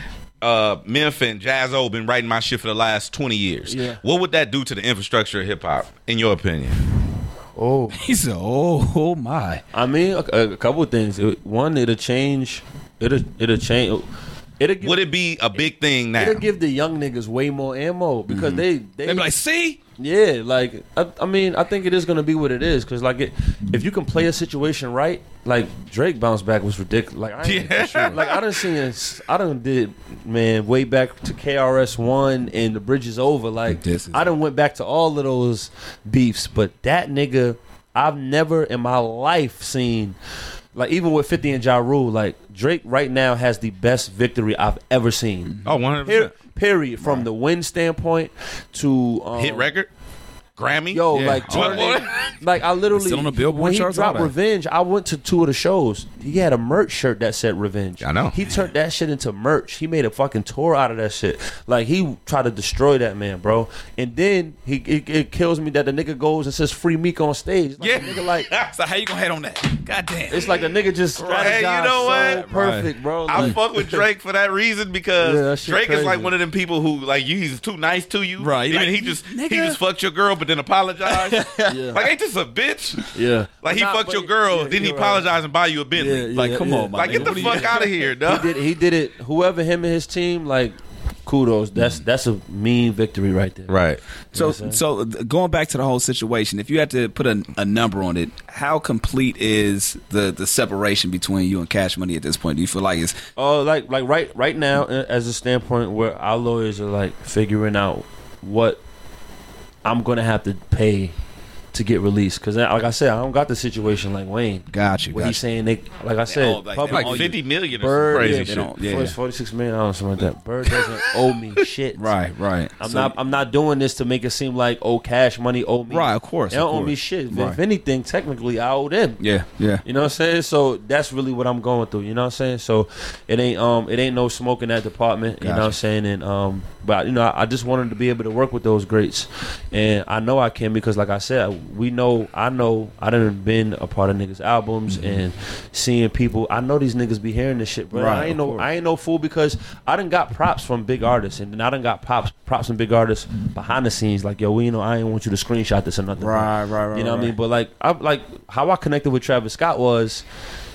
uh, Memphis and Jaz-O been writing my shit for the last twenty years. Yeah. What would that do to the infrastructure of hip hop, in your opinion? Oh, He said, "Oh, oh my." I mean, a, a couple of things. It, one, it'll change. It'll it'll change. It'll give, Would it be a big thing now? it'll give the young niggas way more ammo because they they They be like, "See, yeah, like I, I mean, I think it is gonna be what it is because like it, if you can play a situation right, like Drake bounce back was ridiculous. Like I ain't, Yeah. like I done seen it, I done did man way back to K R S One and The Bridge Is Over. Like This is- I done went back to all of those beefs, but that nigga, I've never in my life seen. Like even with fifty and Ja Rule, like Drake right now has the best victory I've ever seen. Oh, one hundred Here, percent. period. From the win standpoint to um, Hit record? Grammy? Yo, Yeah. like, Oh, turning- like I literally Still on the Billboard when he charts, all dropped that. Revenge, I went to two of the shows. He had a merch shirt that said Revenge. I know. He turned that shit into merch. He made a fucking tour out of that shit. Like he tried to destroy that man, bro. And then he it, it kills me that the nigga goes and says Free Meek on stage. Like, Yeah. the nigga like so how you gonna hate on that? God damn." it's like the nigga just strategized Right, you know so what? perfect, bro. I Like, fuck with Drake for that reason because Yeah, that shit Drake is like crazy. one of them people who like you. He's too nice to you, Right. Even Like, he just he nigga. just fucked your girl, but then apologized. Yeah. Like ain't this a bitch? yeah, Like he Nah, fucked but- your girl, yeah, then he you're right. apologized and buy you a Bentley. Yeah, yeah, Like, come yeah. on, my Like get nigga. the What do fuck you- out of here, He dog. did he did it. Whoever him and his team, like kudos. That's that's a mean victory right there. Right. So, what I'm saying? so going back to the whole situation, if you had to put a, a number on it, how complete is the the separation between you and Cash Money at this point? Do you feel like it's Oh, like like right right now, uh, as a standpoint where our lawyers are like figuring out what I'm gonna have to pay to get released, because like I said, I don't got the situation like Wayne. got you? What Got he's saying, they like I said, all, like, public- they all Like fifty million or Bird, some crazy yeah, they shit. don't- yeah. Forty- forty-six million dollars, something like that. Bird doesn't owe me shit. Right, right. I'm So- not. I'm not doing this to make it seem like oh, Cash Money owe me. Right, of course, They don't of owe me course. shit. If- Right. If anything, technically, I owe them. Yeah, yeah. You know what I'm saying? So that's really what I'm going through. You know what I'm saying? So it ain't um it ain't no smoke in that department. You know what I'm Gotcha. saying? And um but you know I, I just wanted to be able to work with those greats, and I know I can because like I said, we know I know I done been a part of niggas albums Mm-hmm. and seeing people. I know these niggas be hearing this shit, bro. Right, I ain't of no course. I ain't no fool because I done got props from big artists, and then I done got props props from big artists behind the scenes. Like yo, we you know I ain't want you to screenshot this or nothing. bro. Right, right, right, You know what I right. mean? But like I like how I connected with Travis Scott was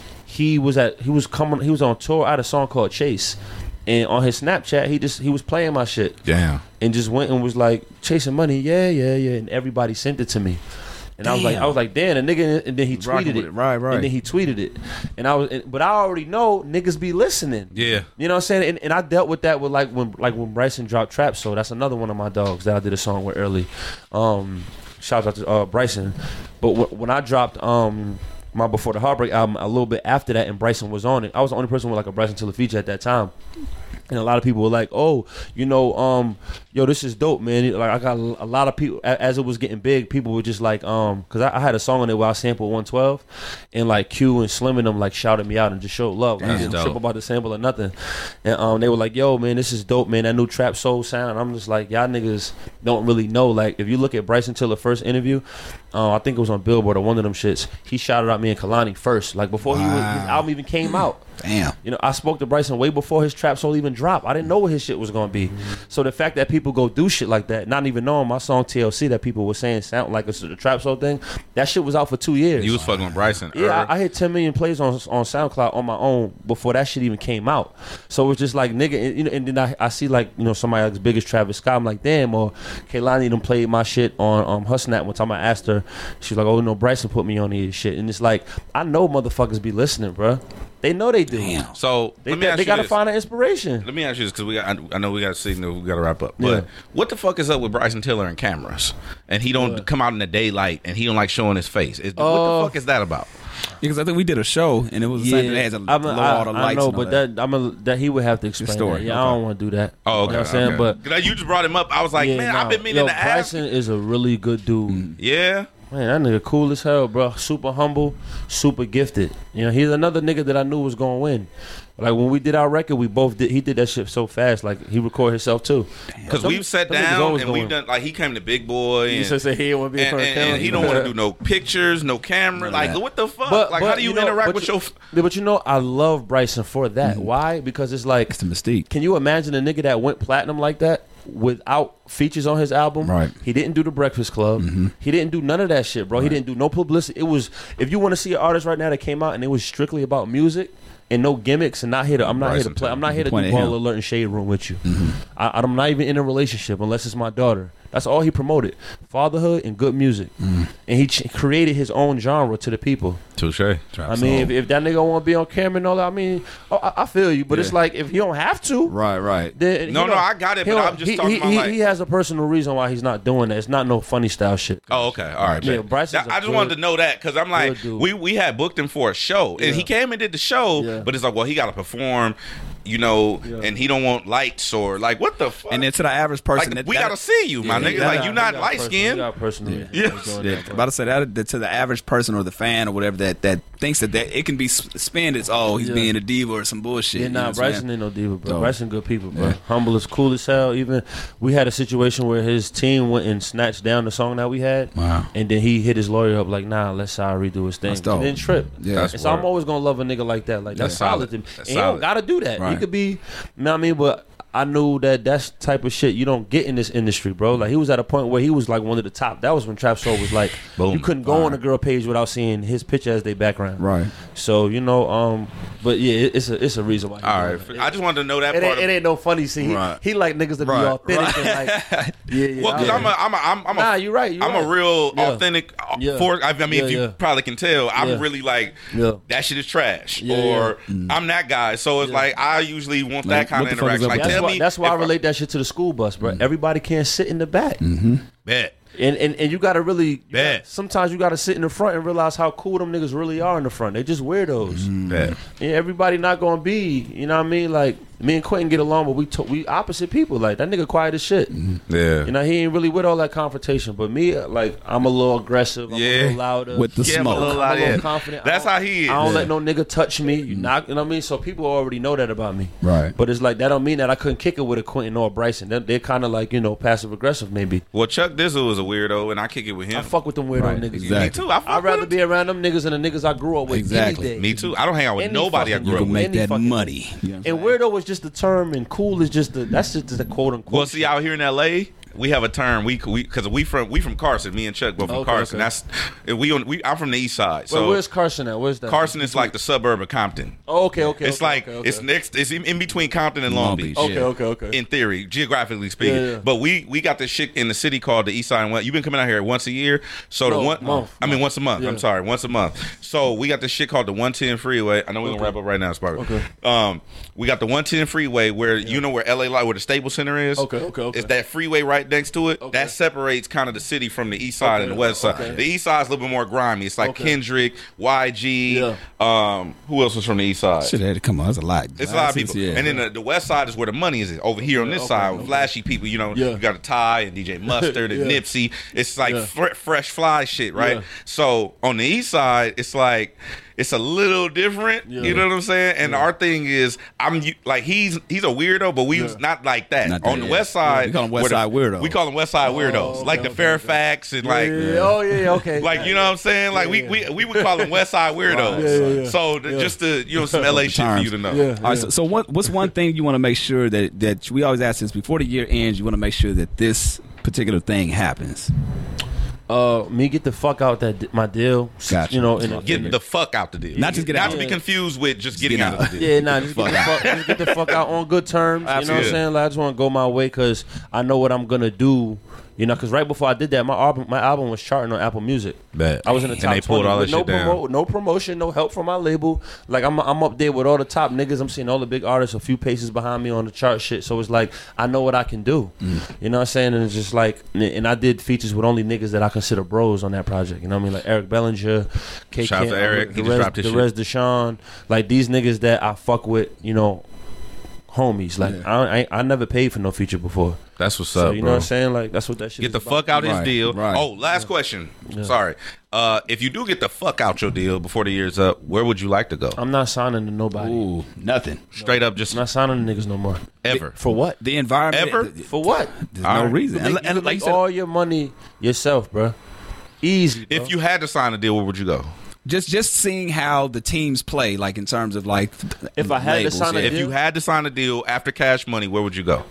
he was at he was coming he was on tour. I had a song called Chase, and on his Snapchat he just he was playing my shit Damn. and just went and was like chasing money, yeah, yeah, yeah, and everybody sent it to me. And I was like, Damn. I was like, damn, a nigga, and then he Rocking tweeted with it. it. Right, right. And then he tweeted it, and I was, and- but I already know niggas be listening. Yeah. You know what I'm saying? And, and I dealt with that with like when like when Bryson dropped Trap Soul. That's another one of my dogs that I did a song with early. Um, shout out to uh, Bryson. But w- when I dropped um my Before the Heartbreak album, a little bit after that, and Bryson was on it, I was the only person with like a Bryson Tiller feature at that time. And a lot of people were like, "Oh, you know, um, yo, this is dope, man." Like I got a lot of people a- as it was getting big. People were just like, um, because I, I had a song on it where I sampled one twelve, and like Q and Slim and them like shouted me out and just showed love. Like, I That's didn't dope. trip about the sample or nothing. And um, they were like, "Yo, man, this is dope, man. That new trap soul sound." I'm just like, y'all niggas don't really know. Like, if you look at Bryson Tiller first interview, uh, I think it was on Billboard or one of them shits. He shouted out me and Kalani first, like before he was, his Wow. album even came out. Damn. You know, I spoke to Bryson way before his trap soul even dropped. I didn't know what his shit was gonna be. So the fact that people go do shit like that, not even knowing my song T L C that people were saying sound like it's the trap soul thing, that shit was out for two years. You was fucking with Bryson. Yeah, early. I, I hit ten million plays on on SoundCloud on my own before that shit even came out. So it's just like nigga, and, you know, and then I, I see like you know somebody like as big as Travis Scott. I'm like, damn. Or Kehlani done played my shit on um her snap one time. I asked her, she's like, oh no, Bryson put me on his shit, and it's like I know motherfuckers be listening, bruh. They know they do. Damn. So They, let me ask they you gotta this. find an inspiration. Let me ask you this because we got. I, I know we got to signal. We got to wrap up. But Yeah. what the fuck is up with Bryson Tiller and cameras? And he don't Yeah. come out in the daylight, and he don't like showing his face. Is, what Uh, the fuck is that about? Because I think we did a show and it was the same thing. They had to I'm lower a, I, all the I lights. know, and all but that. that I'm a, that he would have to explain. story, That. Yeah, I okay. don't want to do that. Oh, okay. You know what I'm saying? okay. But 'Cause you just brought him up. I was like, yeah, man, nah, I've been meaning yo, to ask. Bryson is a really good dude. Yeah. Man, that nigga cool as hell, bro. Super humble, super gifted. You know, he's another nigga that I knew was gonna win. Like when we did our record, we both did. He did that shit so fast. Like he recorded himself too. Because we've sat down and we've done like he came to Big Boy. He And, just said he didn't want to be in and, front of and, camera. and he don't want to do no pictures, no camera. Like what the fuck? But, like but, how do you, you know, interact but with you, your? Yeah, but you know, I love Bryson for that. Mm-hmm. Why? Because it's like, It's the mystique. can you imagine a nigga that went platinum like that without features on his album? Right. He didn't do the Breakfast Club. Mm-hmm. He didn't do none of that shit, bro. He didn't do no publicity. It was, if you want to see an artist right now that came out and it was strictly about music and no gimmicks and not here to, I'm not Bryson here to play. too. I'm not here to Point do at Ball him. Alert and Shade Room with you. I, I'm not even in a relationship unless it's my daughter. That's all he promoted: fatherhood and good music. And he ch- created his own genre to the people. Touche. I mean, if, if that nigga want to be on camera and all that, I mean, oh, I, I feel you. But Yeah. it's like if he don't have to, Right, right. then No, he no, don't- I got it, he but don't- I'm just he, talking he, about, he, like- he has a personal reason why he's not doing that. It's not no funny style shit. Oh, okay. All right. Yeah, bet. Bryson's That- a I just good- wanted to know that because I'm like, good dude. we we had booked him for a show, and Yeah. he came and did the show, Yeah. but it's like, well, he got to perform, you know, Yeah. and he don't want lights or like, what the fuck? And then to the average person, like, that, we that, gotta see you, my Yeah, nigga. yeah, like, yeah, you not He got light personal- skinned. he got personal Yeah. reasons doing Yeah, that, bro. about to say that, that to the average person or the fan or whatever that, that thinks that, that it can be s- spin as oh he's Yeah. being a diva or some bullshit. Yeah, you know nah, what I'm saying? Bryson ain't no diva, bro. So- Bryson good people, bro. Yeah. Humble is cool as hell. Even we had a situation where his team went and snatched down the song that we had. Wow. And then he hit his lawyer up like, nah, let's sorry redo his thing. That's dope. He didn't trip. Yeah. That's And so I'm word. always gonna love a nigga like that. Like that's, That's solid. solid. to me. That's And he don't solid. gotta do that. He Right. could be, you know what I mean? But I knew that that's type of shit you don't get in this industry, bro. Like he was at a point where he was like one of the top. That was when Trap Soul was like, Boom. you couldn't go All on a girl page without seeing his picture as their background. Right. So you know, um, but yeah, it, it's a it's a reason why. he All doing right. that. I just wanted to know that It part. ain't, it ain't no funny. See, he, Right. he like niggas to be Right. authentic and like, yeah, yeah. well, because I- I'm a, I'm a, I'm, I'm a, Nah, you right, you I'm right. a real Yeah. authentic. uh, Yeah. For I mean, Yeah, if you yeah. probably can tell, I'm Yeah. really like Yeah. that shit is trash, Yeah, or yeah. I'm that guy. So it's Yeah. like I usually want Like, that kind what of the fuck is interaction. up Like, with that's tell why, me. that's why I if relate that shit to the school bus, bro. Everybody can't sit in the back. Bet. And, and and you gotta really you Bet. gotta- sometimes you gotta sit in the front and realize how cool them niggas really are in the front. They just weirdos. Bet. And everybody not gonna be, you know what I mean? Like me and Quentin get along, but we to, we opposite people. Like that nigga quiet as shit. Yeah. You know, he ain't really with all that confrontation. But me, like, I'm a little aggressive. I'm Yeah. a little louder. With the Yeah, smoke. but a little I'm a loud, little yeah. confident. That's I don't- how he is. I don't Yeah. let no nigga touch me. You not, you know what I mean? So people already know that about me. Right. But it's like that don't mean that I couldn't kick it with a Quentin or a Bryson. They're, they're kind of like, you know, passive aggressive maybe. Well, Chuck Dizzle is a weirdo, and I kick it with him. I fuck with them weirdo Right, niggas. exactly. Me too. I fuck I'd rather with be around them niggas and the niggas I grew up with Exactly. any day. Me too. I don't hang out with Any nobody I fucking- You grew up can with. make Any that fucking- money. You know what I'm And saying? weirdo is just the term, and cool is just the that's just the quote unquote. Well, see, out here in L A, we have a term. We we because we from we from Carson. Me and Chuck both from Okay, Carson. okay. That's we on we. I'm from the East Side. Wait, So where's Carson at? Where's that? Carson is like the suburb of Compton. Oh, okay, okay. It's okay, like okay, okay. it's next. It's in, in between Compton and Long, Long Beach. Beach. Okay, Yeah. okay, okay. In theory, geographically speaking, Yeah, yeah. but we we got this shit in the city called the East Side. and West. You've been coming out here once a year, so No, the one month. I mean once a month. Yeah. I'm sorry, once a month. So we got this shit called the one ten Freeway. I know we're gonna Okay. wrap up right now, Sparkle. Okay. Um, we got the one ten Freeway where you know where L A Light, where the Staples Center is. Okay, okay, okay. It's that freeway right next to it. Okay. That separates kind of the city from the East Side Okay, and the West Side. okay. The East Side is a little bit more grimy. It's like Okay. Kendrick, Y G. Yeah. Um, who else was from the East Side? Shit had to come on. That's a lot. It's a lot of people. Yeah. And then the, the west side is where the money is. Over here on this okay, side, okay. flashy people, you know, Yeah. you got a Ty and D J Mustard and Yeah. Nipsey. It's like Yeah. fre- fresh fly shit, right? Yeah. So on the east side, it's like it's a little different. Yeah. You know what I'm saying? And our thing is, I'm u- like he's he's a weirdo, but we Yeah. was not like that. Not that, on the yeah. west side, Yeah, we call 'em west where the- side weirdos. We call them west side weirdos, Oh, okay, like the okay, Fairfax and like. yeah, yeah, oh yeah, yeah, okay. Like, you know what I'm saying? Like, Yeah, we, yeah. we we would call them West Side weirdos. Yeah, yeah, yeah. So, the, Yeah. just to, you know, some L A shit for terms. you to know. Yeah. All right, so, so what, what's one thing you want to make sure that, that we always ask this before the year ends, you want to make sure that this particular thing happens? Uh, me get the fuck out that my deal. Gotcha. You know, in a, Get in the fuck out the deal. Not just get Not out. to be Yeah. confused with just getting get out out. of the deal. Yeah, nah, just get, the fuck, just get the fuck out on good terms. You know what I'm Absolutely. saying? Like, I just want to go my way because I know what I'm gonna do. You know, because right before I did that, my album, my album was charting on Apple Music. Bet. I was in the And top they pulled twenty all with that no shit down. promo, no promotion, no help from my label. Like I'm, I'm up there with all the top niggas. I'm seeing all the big artists a few paces behind me on the chart shit. So it's like I know what I can do. Mm. You know what I'm saying? And it's just like, and I did features with only niggas that I consider bros on that project. You know what I mean? Like Eric Bellinger, K. Shout out to Camp, Eric. the He just Rez, dropped his the shit. Rez Deshawn, like these niggas that I fuck with. You know, homies. Like Yeah. I, I, I never paid for no feature before. That's what's So up, you bro. know what I'm saying? Like that's what that shit Get is the about. fuck out his Right, deal. right. Oh, last question. Sorry. Uh, if you do get the fuck out your deal before the year's up, where would you like to go? I'm not signing to nobody. Ooh, nothing. Straight up, just I'm not signing to niggas no more. ever. For what? The environment. Ever? th- For what? There's All no right. reason. You And, make, and you like you make said, all your money yourself, bro. Easy, bro. If you had to sign a deal, where would you go? just just seeing how the teams play, like in terms of like. If I had to labels, sign a yeah. If you deal? had to sign a deal after Cash Money, where would you go?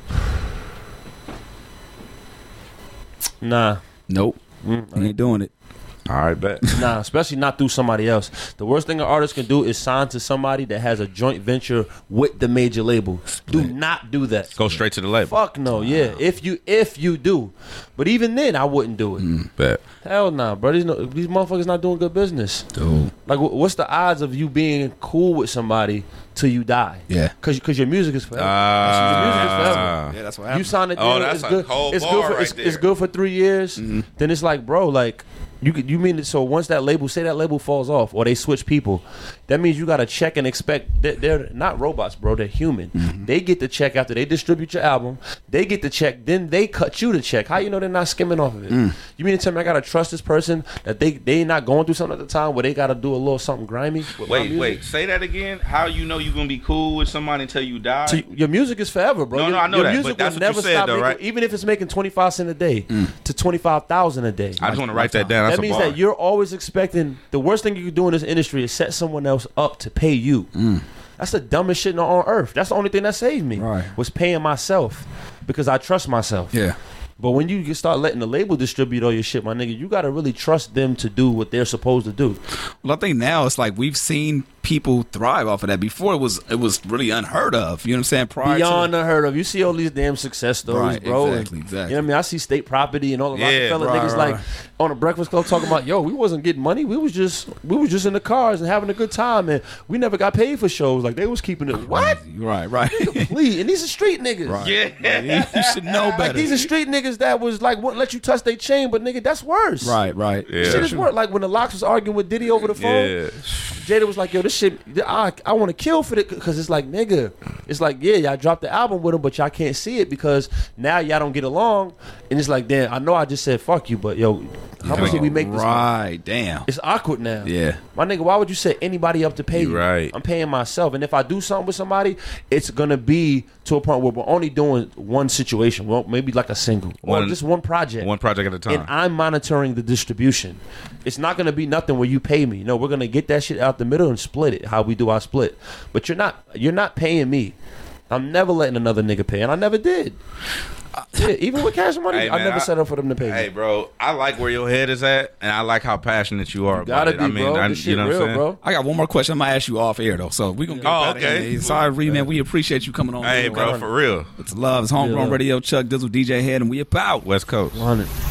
Nah. Nope, Mm, you ain't doing it. All right, bet. Nah, especially not through somebody else. The worst thing an artist can do is sign to somebody that has a joint venture with the major label. Do not do that. Go straight to the label. Fuck no, yeah. If you if you do, but even then, I wouldn't do it. Bet. Hell nah, bro. These, no, these motherfuckers not doing good business. Dude. Like, wh- what's the odds of you being cool with somebody till you die? Yeah. Cause, cause your music is forever. Ah. your music is forever. Yeah, that's what You happened. sign a deal. Oh, that's it's a good. cold It's bar good for right it's, it's there. good for three years. Then it's like, bro, like you could you mean it? So once that label, say that label falls off or they switch people, that means you got to check and expect. They're, they're not robots, bro. They're human. They get the check after they distribute your album. They get the check, then they cut you the check. How you know they're not skimming off of it? You mean to tell me I gotta trust this person that they they not going through something at the time where they gotta do a little something grimy? with my Wait, music? wait. Say that again. How you know you gonna be cool with somebody until you die? So your music is forever, bro. No, your, no, I know your that, music but that's will what you never said, stop though, making, right? even if it's making twenty five cent a day to twenty five thousand a day. I just want to write that down. That's that a means bar. that you're always expecting the worst thing you can do in this industry is set someone else up to pay you. That's the dumbest shit on earth. That's the only thing that saved me. Right. Was paying myself because I trust myself. Yeah. But when you start letting the label distribute all your shit, my nigga, you gotta really trust them to do what they're supposed to do. Well, I think now it's like we've seen people thrive off of that. Before it was it was really unheard of. You know what I'm saying? Prior Beyond to unheard of. You see all these damn success stories, Right, bro. exactly, exactly. You know what I mean? I see State Property and all the Yeah, Rockefeller right, niggas right, like right. on a Breakfast Club talking about, yo, we wasn't getting money. We was just we was just in the cars and having a good time, and we never got paid for shows. Like they was keeping it. What? right, right. Please, and these are street niggas. Right. Yeah. you should know Like better. these are street niggas that was like wouldn't let you touch their chain, but nigga, that's worse. right, right. Yeah. Shit is worse. Like when the Locks was arguing with Diddy over the phone. Yeah. Jada was like, yo, this shit, I, I want to kill for it because it's like, nigga, it's like, yeah, y'all dropped the album with him, but y'all can't see it because now y'all don't get along. And it's like, damn, I know I just said fuck you, but yo, how much did we make this? money? Right, damn. It's awkward now. Yeah. My nigga, why would you set anybody up to pay You you? right. I'm paying myself. And if I do something with somebody, it's going to be to a point where we're only doing one situation, well, maybe like a single, or One- just one project. One project at a time. And I'm monitoring the distribution. It's not going to be nothing where you pay me. No, we're going to get that shit out the middle and split it how we do our split. But you're not you're not paying me. I'm never letting another nigga pay, and I never did. Yeah, even with Cash Money, Hey, I man, never I- set up for them to pay Hey, me. bro, I like where your head is at, and I like how passionate you are about Gotta it. be, I mean, bro. I, This you shit know what I'm real, saying? bro. I got one more question. I'm gonna ask you off air though, so we gonna get Oh, that okay. in. Sorry, Reed, man. We appreciate you coming on. Hey, here, bro, for real. It's love. It's Homegrown Yeah. Radio. Chuck Dizzle, D J Head, and we about West Coast. one hundred